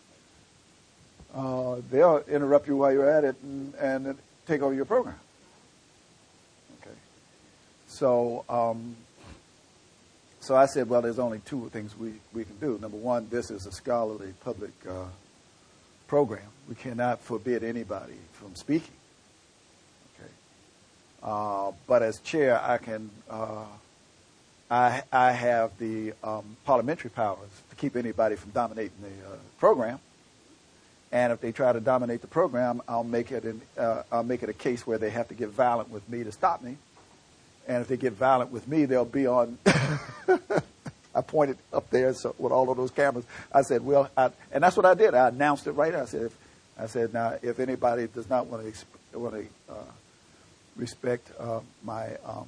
[SPEAKER 2] uh, they'll interrupt you while you're at it and, and take over your program. Okay. So, um, so I said, well, there's only two things we, we can do. Number one, this is a scholarly public uh, program. We cannot forbid anybody from speaking. Okay. Uh, but as chair, I can... Uh, I, I have the um, parliamentary powers to keep anybody from dominating the uh, program, and if they try to dominate the program, I'll make it an, uh, I'll make it a case where they have to get violent with me to stop me, and if they get violent with me, they'll be on. I pointed up there so, with all of those cameras. I said, "Well," I, and that's what I did. I announced it right. I said, if, "I said now, if anybody does not want to exp- want to uh, respect uh, my." Um,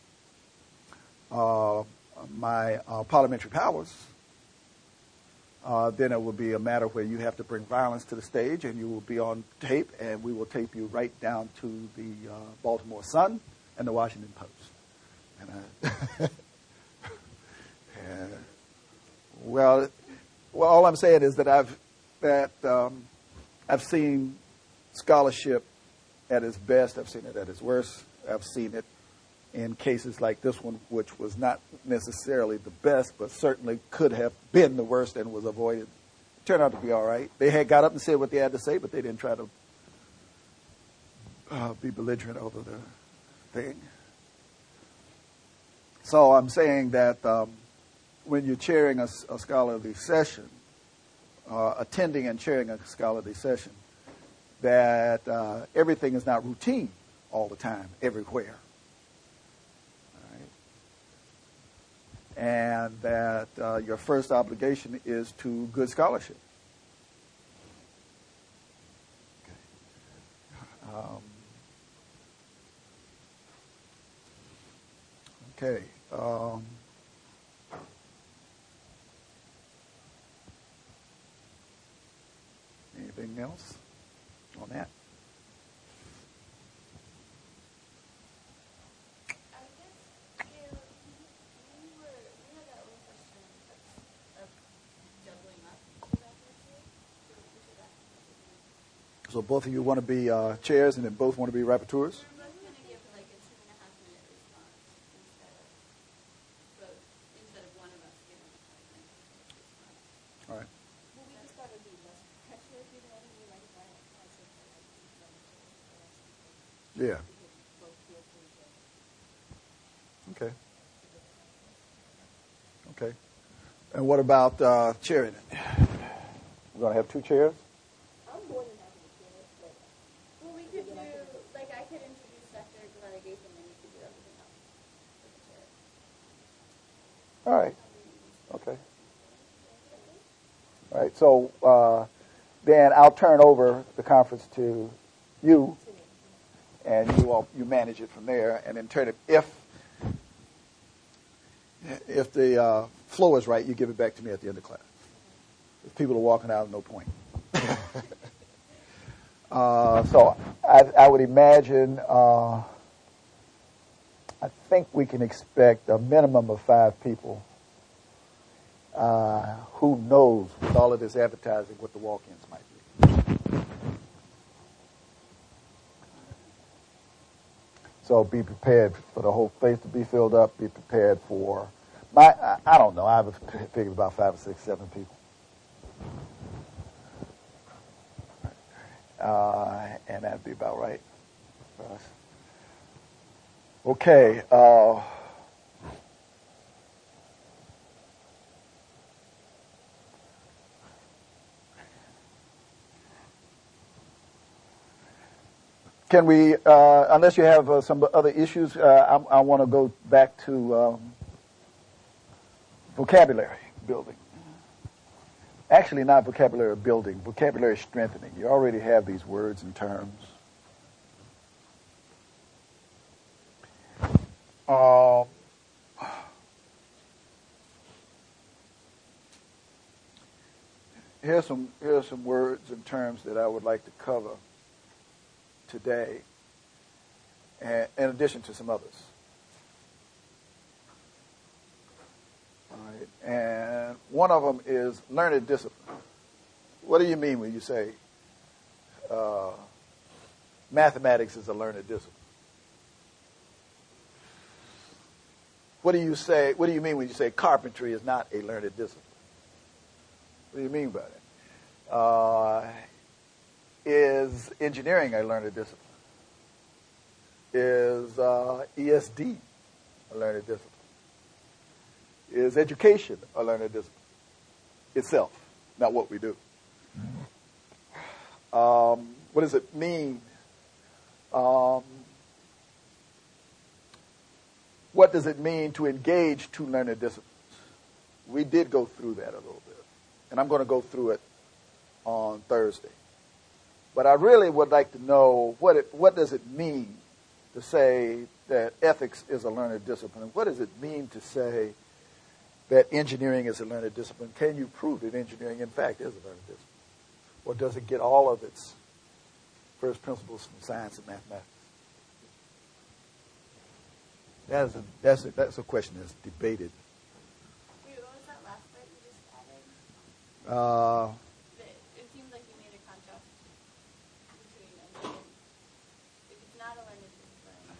[SPEAKER 2] Uh, my uh, parliamentary powers, uh, then it will be a matter where you have to bring violence to the stage, and you will be on tape, and we will tape you right down to the uh, Baltimore Sun and the Washington Post. And I, and, well, well, all I'm saying is that I've that um, I've seen scholarship at its best. I've seen it at its worst. I've seen it in cases like this one, which was not necessarily the best, but certainly could have been the worst and was avoided. It turned out to be all right. They had got up and said what they had to say, but they didn't try to uh, be belligerent over the thing. So I'm saying that um, when you're chairing a, a scholarly session, uh, attending and chairing a scholarly session, that uh, everything is not routine all the time, everywhere. And that uh, your first obligation is to good scholarship. Okay. Um, okay. Um, anything else on that? So both of you want to be uh, chairs, and then both want to be rapporteurs?
[SPEAKER 3] We're both going to give like a two and a half minute response instead of both, instead of one of us giving a five minute response.
[SPEAKER 2] All right.
[SPEAKER 4] Well, we just got to be less pressure if you know what I mean. Like if I, I said that I was going to
[SPEAKER 2] Yeah.
[SPEAKER 4] both feel free to.
[SPEAKER 2] Okay. Okay. And what about uh, chairing it? We're going to have two chairs?
[SPEAKER 4] I'm more than happy to share it, but
[SPEAKER 3] Well, we could do, like, I could
[SPEAKER 2] All right. Okay. All right. So uh, then I'll turn over the conference to you, and you all you manage it from there, and then turn it if if the uh, flow is right, you give it back to me at the end of class. If people are walking out, no point. uh, so I, I would imagine. Uh, I think we can expect a minimum of five people. Uh, who knows with all of this advertising what the walk-ins might be. So be prepared for the whole place to be filled up. Be prepared for my. I, I don't know. I have figured about five or six, seven people. Uh, and that'd be about right for us. Okay. Uh, Can we, uh, unless you have uh, some other issues, uh, I, I want to go back to um, vocabulary building. Actually, not vocabulary building, vocabulary strengthening. You already have these words and terms. Uh, here's some here's some words and terms that I would like to cover today, and in addition to some others. All right. And one of them is learned discipline. What do you mean when you say uh, mathematics is a learned discipline? What do you say? What do you mean when you say carpentry is not a learned discipline? What do you mean by that? Uh, Is engineering a learned discipline? Is uh, E S D a learned discipline? Is education a learned discipline? Itself, not what we do. Um, what does it mean? Um, what does it mean to engage two learned disciplines? We did go through that a little bit, and I'm going to go through it on Thursday. But I really would like to know what it, what does it mean to say that ethics is a learned discipline? What does it mean to say that engineering is a learned discipline? Can you prove that engineering, in fact, is a learned discipline? Or does it get all of its first principles from science and mathematics? That is a, that's, a, that's a question that's debated.
[SPEAKER 3] Wait, what was that last part you just added?
[SPEAKER 2] Uh,
[SPEAKER 3] It seems like you made a contrast between engineering. If it's not a learned discipline,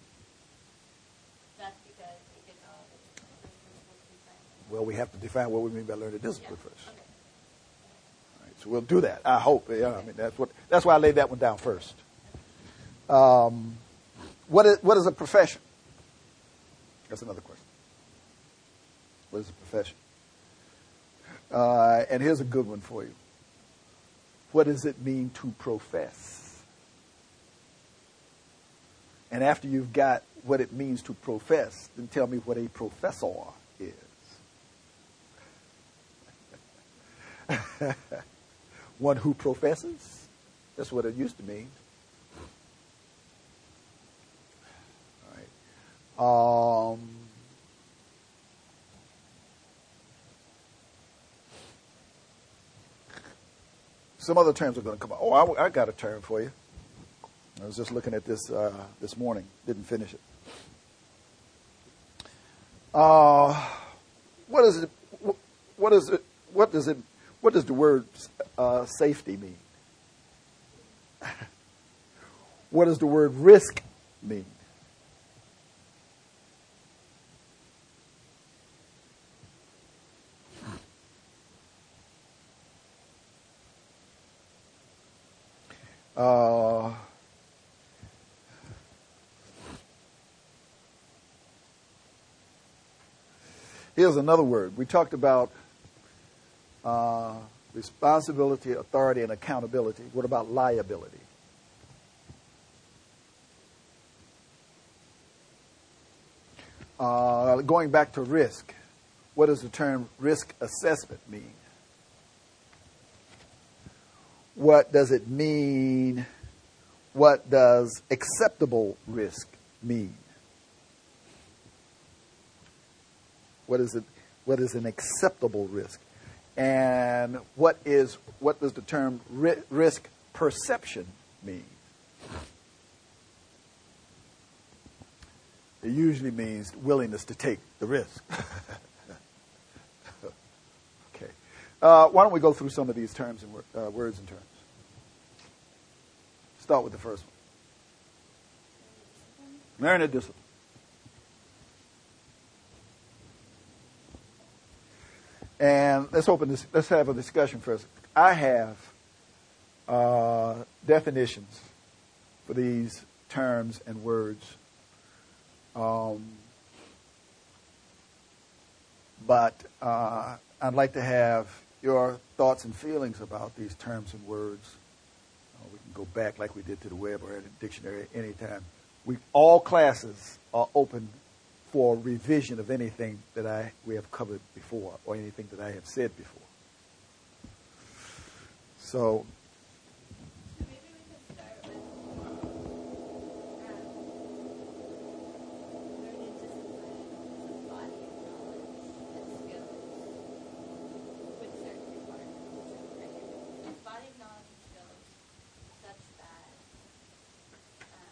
[SPEAKER 3] that's because it gets all of its first principles from science.
[SPEAKER 2] well, we have to define what we mean by learned discipline
[SPEAKER 3] Yeah.
[SPEAKER 2] first.
[SPEAKER 3] Okay.
[SPEAKER 2] All right, so we'll do that. I hope. Yeah, I mean, that's what. That's why I laid that one down first. Um, what is what is a profession? That's another question. What is a profession? Uh, and here's a good one for you. What does it mean to profess? And after you've got what it means to profess, then tell me what a professor is. One who professes? That's what it used to mean. All right. Um, some other terms are going to come out. Oh, I, I got a term for you. I was just looking at this uh, this morning. Didn't finish it. Uh, what is it? What is it? What does it? What does the word uh, safety mean? What does the word risk mean? Uh, here's another word. We talked about uh, responsibility, authority, and accountability. What about liability? Uh, going back to risk. what does the term risk assessment mean? What does it mean? What does acceptable risk mean? What is it? What is an acceptable risk? And what is what does the term ri- risk perception mean? It usually means willingness to take the risk. Okay. Uh, why don't we go through some of these terms and uh, words and terms? Start with the first one. Learning discipline. And let's open this. Let's have a discussion first. I have uh, definitions for these terms and words, um, but uh, I'd like to have your thoughts and feelings about these terms and words. Uh, we can go back like we did to the web or at a dictionary anytime. We all classes are open for revision of anything that I we have covered before or anything that I have said before. So,
[SPEAKER 3] Maybe we could start with um, learning discipline as a body of knowledge and skills with certain requirements, certain criteria. A body of knowledge and skills such that um,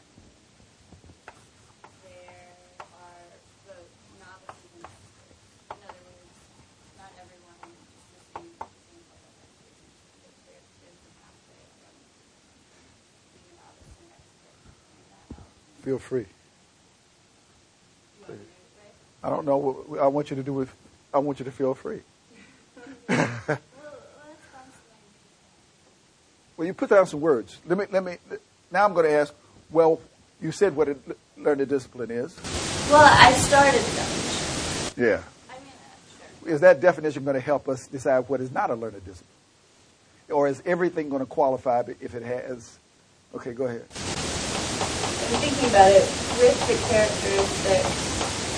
[SPEAKER 3] there are both novices and experts. In other words, not everyone just receives the same level of education. There, there's a pathway from being a novice to an expert. And that helps.
[SPEAKER 2] feel free.
[SPEAKER 3] You want to do it, right?
[SPEAKER 2] I don't know what I want you to do with. I want you to feel free.
[SPEAKER 3] Well, let's find something.
[SPEAKER 2] Well, you put down some words. Let me. Let me. Now I'm going to ask. Well, you said what a learning discipline is.
[SPEAKER 3] Well, I started the definition.
[SPEAKER 2] Yeah.
[SPEAKER 3] I mean, uh, sure.
[SPEAKER 2] Is that definition going to help us decide what is not a learning discipline? Or is everything going to qualify if it has? Okay, go ahead.
[SPEAKER 3] I'm thinking about it with the characteristics.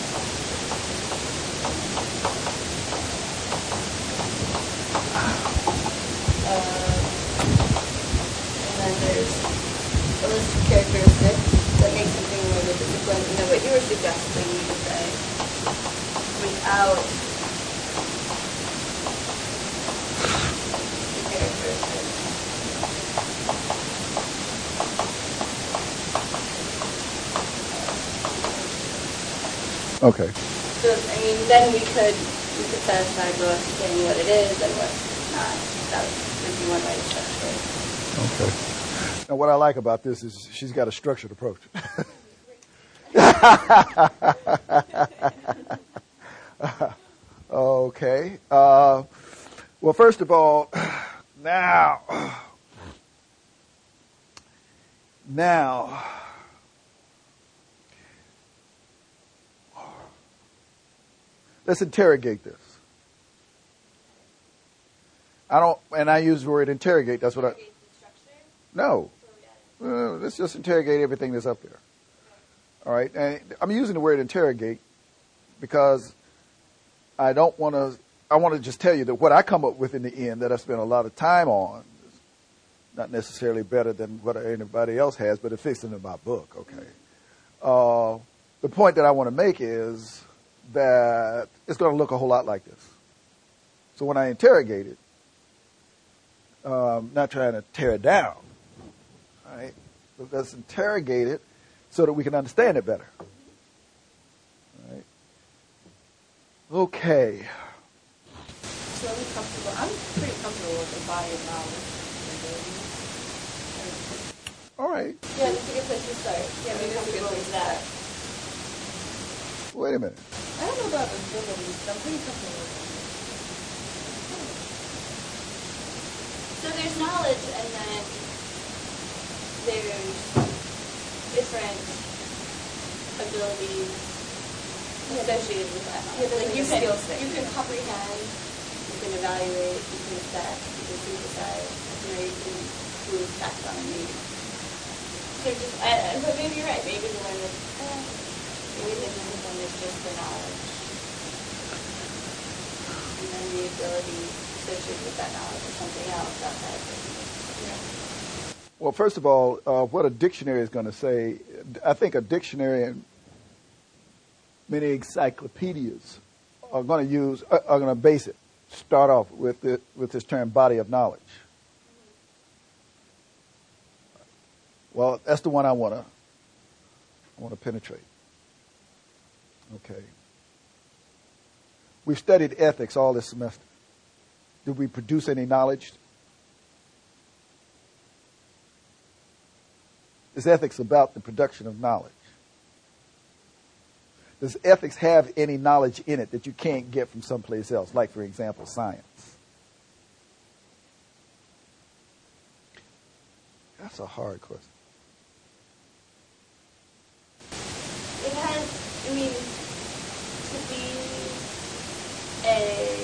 [SPEAKER 3] Uh, and then there's a list of characteristics that make something learning discipline. You know, what you were suggesting, you could say, without the characteristics.
[SPEAKER 2] Okay.
[SPEAKER 3] So, I mean, then we could we could satisfy both saying what it is and what's not. That would be one way to structure it.
[SPEAKER 2] Okay. Now, what I like about this is she's got a structured approach. Okay. Uh, well, first of all, now, now, let's interrogate this. I don't, and I use the word interrogate. That's what I.
[SPEAKER 3] Interrogate the structure?
[SPEAKER 2] No.
[SPEAKER 3] So we got it.
[SPEAKER 2] Uh, let's just interrogate everything that's up there. All right. And I'm using the word interrogate because I don't want to. I want to just tell you that what I come up with in the end that I spent a lot of time on is not necessarily better than what anybody else has, but it fits into my book. Okay. Uh, the point that I want to make is that it's going to look a whole lot like this. So when I interrogate it, um, not trying to tear it down, all right? But let's interrogate it so that we can understand it better. All right? Okay.
[SPEAKER 4] So are we comfortable? I'm pretty comfortable with the body of knowledge.
[SPEAKER 2] All right.
[SPEAKER 3] Yeah, that's a good place to start. Yeah, maybe that's a good place to start.
[SPEAKER 2] Wait a minute.
[SPEAKER 4] I don't know about abilities, but I'm pretty comfortable with it.
[SPEAKER 3] So there's knowledge, and then there's different abilities associated with that knowledge.
[SPEAKER 4] Yeah, there's
[SPEAKER 3] like
[SPEAKER 4] like
[SPEAKER 3] you
[SPEAKER 4] a
[SPEAKER 3] can,
[SPEAKER 4] skill set.
[SPEAKER 3] you can comprehend, you can evaluate, you can assess, you can synthesize, you know, you can do taxonomy. So just, uh, but maybe you're right. Maybe the learning is, uh, maybe the discipline is just the knowledge. and the ability associated with that knowledge or something else outside of it.
[SPEAKER 2] Well, first of all, uh, what a dictionary is going to say, I think a dictionary and many encyclopedias are going to use, are, are going to base it, start off with it, with this term body of knowledge. Well, that's the one I want to, I want to penetrate. Okay. We've studied ethics all this semester. Did we produce any knowledge? Is ethics about the production of knowledge? Does ethics have any knowledge in it that you can't get from someplace else, like, for example, science? That's a hard question.
[SPEAKER 3] It has, I mean, to be a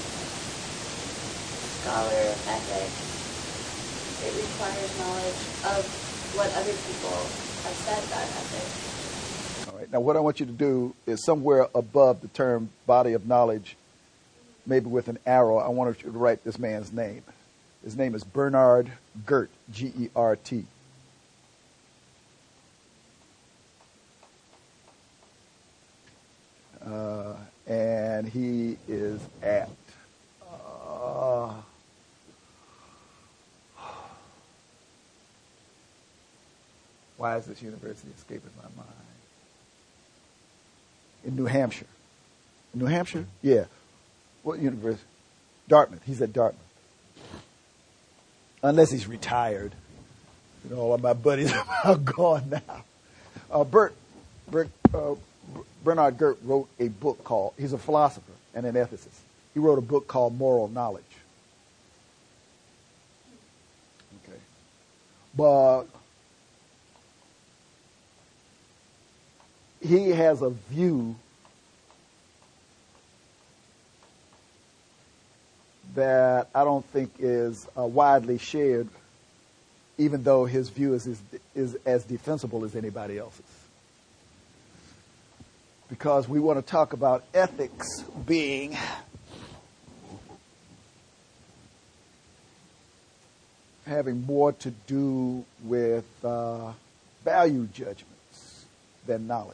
[SPEAKER 3] scholar of ethics, it requires knowledge of what other people have said about ethics.
[SPEAKER 2] All right. Now, what I want you to do is somewhere above the term body of knowledge, maybe with an arrow, I want you to write this man's name. His name is Bernard Gert, G E R T. Uh, and he is at uh, why is this university escaping my mind? In New Hampshire. In New Hampshire? Yeah. What university? Dartmouth. He's at Dartmouth. Unless he's retired. You know, all of my buddies are gone now. Uh, Bert, Bert, uh, Bernard Gert wrote a book called, he's a philosopher and an ethicist. He wrote a book called Moral Knowledge. Okay. But he has a view that I don't think is uh, widely shared, even though his view is, is, is as defensible as anybody else's. Because we want to talk about ethics being having more to do with uh, value judgments than knowledge.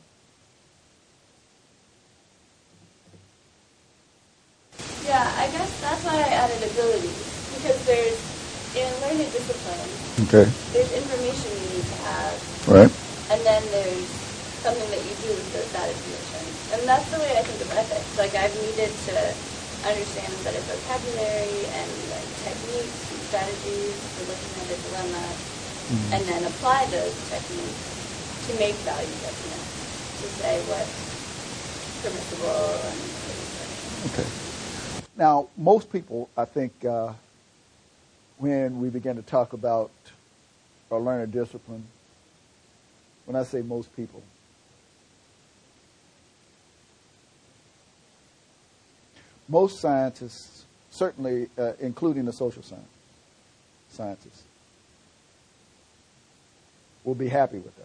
[SPEAKER 3] Yeah, I guess that's why I added abilities, because there's, in learning discipline,
[SPEAKER 2] Okay.
[SPEAKER 3] there's information you need to have,
[SPEAKER 2] Right.
[SPEAKER 3] and then there's something that you do with those, that information. And that's the way I think of ethics. Like, I've needed to understand better vocabulary and like techniques and strategies for looking at a dilemma, mm-hmm. and then apply those techniques to make value judgments, to say what's permissible and what
[SPEAKER 2] Okay. Now, most people, I think, uh, when we begin to talk about our learner discipline, when I say most people, most scientists, certainly uh, including the social science, scientists, will be happy with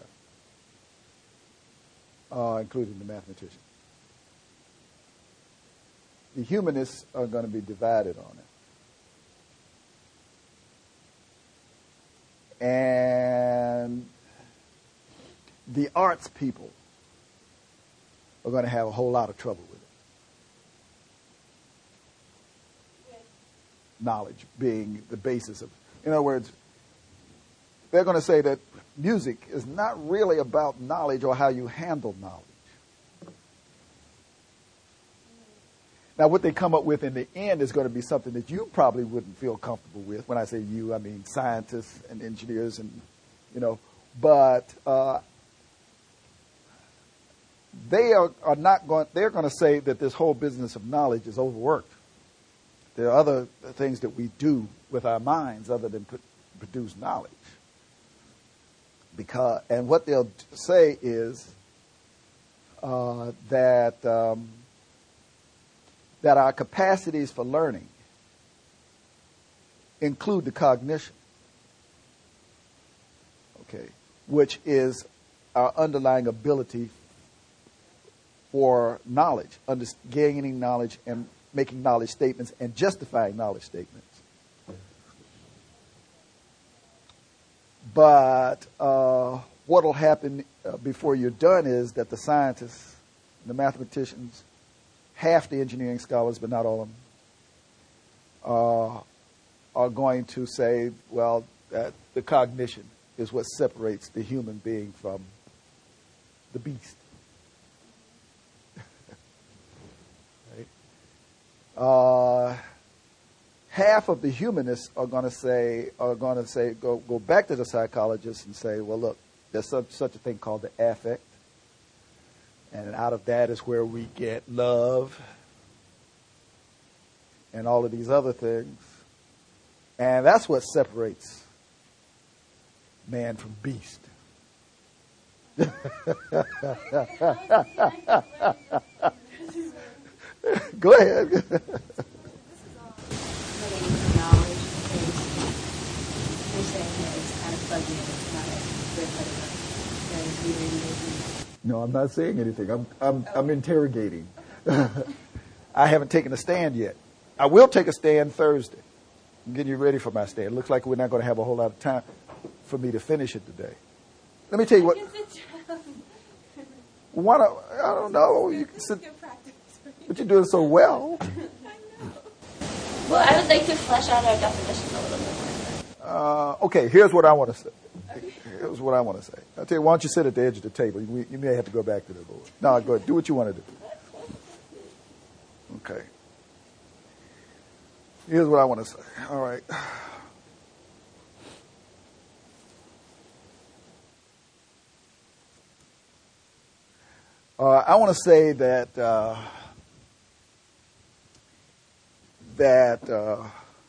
[SPEAKER 2] that, uh, including the mathematicians. The humanists are going to be divided on it. And the arts people are going to have a whole lot of trouble with it. Knowledge being the basis of, in other words, they're going to say that music is not really about knowledge or how you handle knowledge. Now, what they come up with in the end is going to be something that you probably wouldn't feel comfortable with. When I say you, I mean scientists and engineers and, you know, but uh, they are, are not going, they're going to say that this whole business of knowledge is overworked. There are other things that we do with our minds other than put, produce knowledge. Because, and what they'll say is uh, that um, that our capacities for learning include the cognition, okay, which is our underlying ability for knowledge, under, gaining knowledge and making knowledge statements and justifying knowledge statements. But uh, what will happen uh, before you're done is that the scientists, the mathematicians, half the engineering scholars, but not all of them, uh, are going to say, well, that the cognition is what separates the human being from the beast. Right? Uh, half of the humanists are going to say, are going to say, go go back to the psychologists and say, well, look, there's such, such a thing called the affect, and out of that is where we get love and all of these other things, and that's what separates man from beast. Go ahead.
[SPEAKER 3] This is all relating to knowledge because you're saying that it's kind of fuzzy and it's not a good way to go. Whereas you
[SPEAKER 2] No, I'm not saying anything. I'm I'm I'm interrogating. I haven't taken a stand yet. I will take a stand Thursday. I'm getting you ready for my stand. It looks like we're not going to have a whole lot of time for me to finish it today. Let me tell you what. Why don't, I don't know. You can sit, but you're doing so well.
[SPEAKER 3] Well, I would like to flesh out our definition a little bit more.
[SPEAKER 2] Uh, okay, here's what I want to say. Here's what I want to say. I'll tell you, why don't you sit at the edge of the table? You, you may have to go back to the board. No, go ahead. Do what you want to do. Okay. Here's what I want to say. All right. Uh, I want to say that uh, that uh,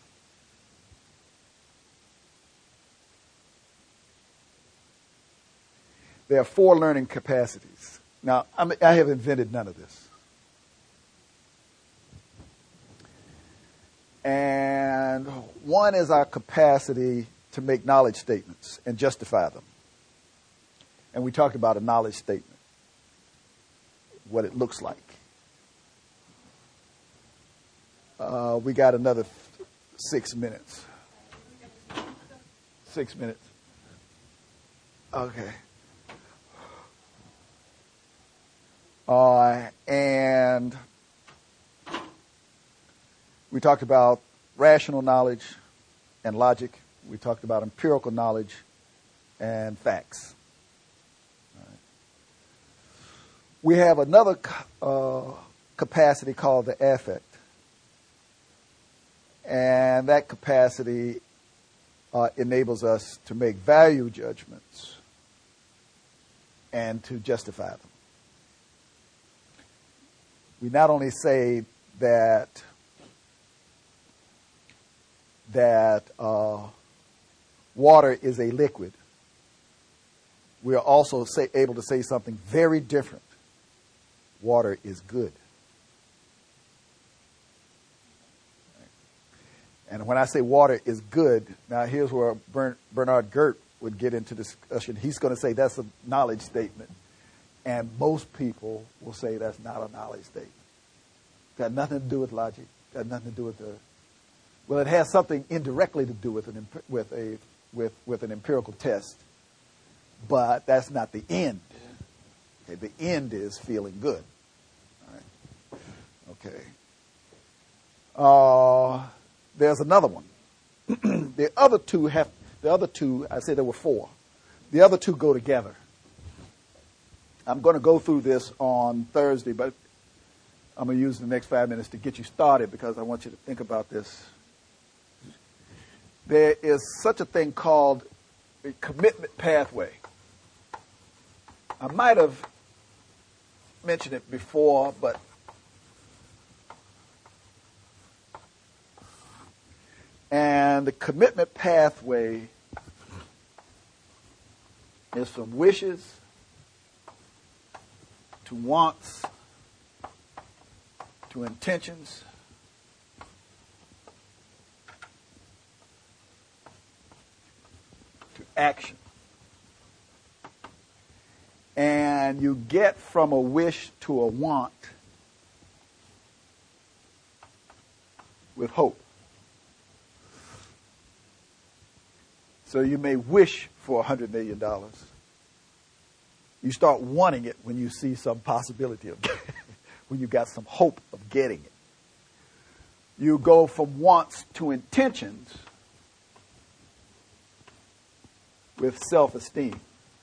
[SPEAKER 2] there are four learning capacities. Now, I'm, I have invented none of this. And one is our capacity to make knowledge statements and justify them. And we talked about a knowledge statement, what it looks like. Uh, we got another f- six minutes. Six minutes. Okay. Uh, and we talked about rational knowledge and logic. We talked about empirical knowledge and facts. All right. We have another uh, capacity called the affect. And that capacity uh, enables us to make value judgments and to justify them. We not only say that that uh, water is a liquid, we are also say, able to say something very different. Water is good. And when I say water is good, now here's where Bern, Bernard Gert would get into discussion. He's going to say that's a knowledge statement. And most people will say that's not a knowledge statement. Got nothing to do with logic. Got nothing to do with the... Well, it has something indirectly to do with an with a with with an empirical test, but that's not the end. Okay, the end is feeling good. All right. Okay. Uh, there's another one. The other two have the other two. I said there were four. The other two go together. I'm going to go through this on Thursday, but I'm going to use the next five minutes to get you started because I want you to think about this. There is such a thing called a commitment pathway. I might have mentioned it before, but and the commitment pathway is from wishes to wants to intentions to action. And you get from a wish to a want with hope. So you may wish for one hundred million dollars. You start wanting it when you see some possibility of getting it, when you got some hope of getting it. You go from wants to intentions with self-esteem.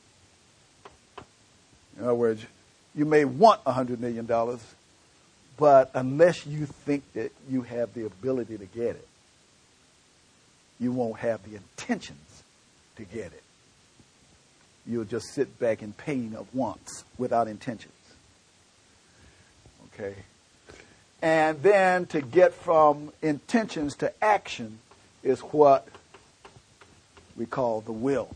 [SPEAKER 2] In other words, you may want one hundred million dollars, but unless you think that you have the ability to get it, you won't have the intentions to get it. You'll just sit back in pain of wants without intentions. Okay? And then to get from intentions to action is what we call the will.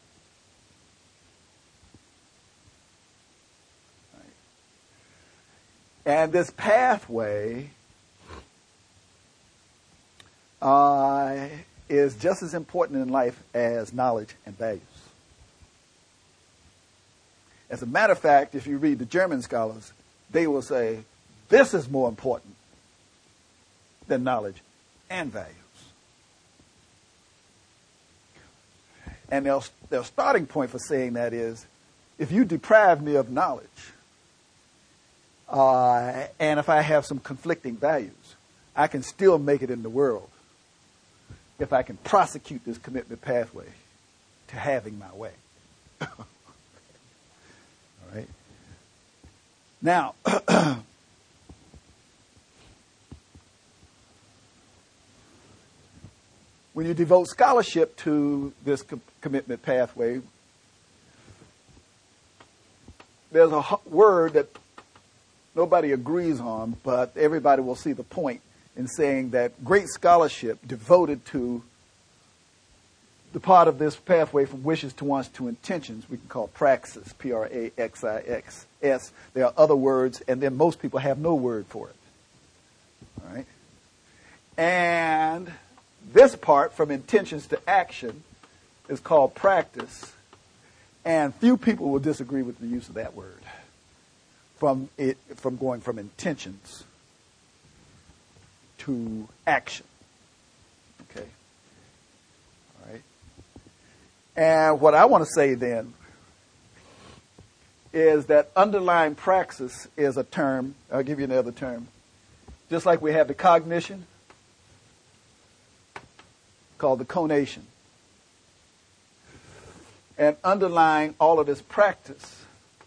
[SPEAKER 2] Right? And this pathway uh, is just as important in life as knowledge and values. As a matter of fact, if you read the German scholars, they will say, this is more important than knowledge and values. And their, their starting point for saying that is, if you deprive me of knowledge, uh, and if I have some conflicting values, I can still make it in the world if I can prosecute this commitment pathway to having my way. Right. Now, when you devote scholarship to this com- commitment pathway, there's a h- word that nobody agrees on, but everybody will see the point in saying that great scholarship devoted to the part of this pathway from wishes to wants to intentions, we can call praxis, P R A X I X S. There are other words, and then most people have no word for it. All right? And this part, from intentions to action, is called practice. And few people will disagree with the use of that word, from it, from going from intentions to action. Okay? All right? And what I want to say then is that underlying praxis is a term. I'll give you another term. Just like we have the cognition, called the conation. And underlying all of this practice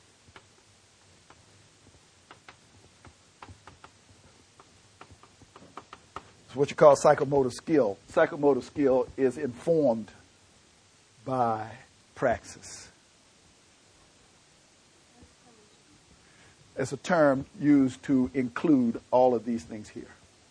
[SPEAKER 2] is what you call psychomotor skill. Psychomotor skill is informed by praxis. It's a term used to include all of these things here.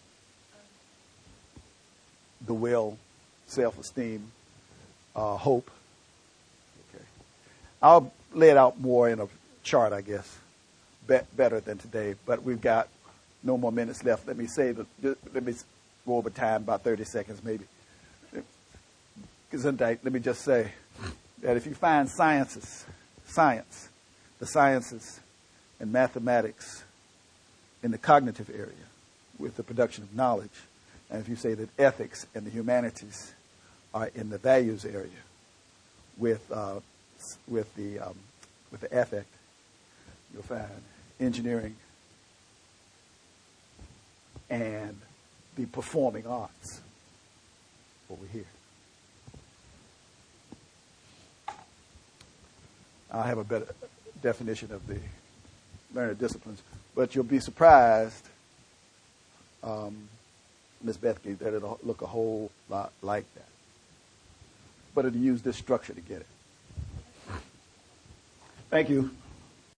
[SPEAKER 2] The will, self-esteem, uh, hope. Okay. I'll lay it out more in a chart, I guess, be- better than today. But we've got no more minutes left. Let me say that. Let me go over time, about thirty seconds, maybe. Gesundheit, let me just say that if you find sciences, science, the sciences, and mathematics in the cognitive area with the production of knowledge, and if you say that ethics and the humanities are in the values area with uh, with the um, with the affect, you'll find engineering and the performing arts over here. I'll have a better definition of the learner disciplines, but you'll be surprised, um, Miz Bethke, that it'll look a whole lot like that. But it'll use this structure to get it. Thank you.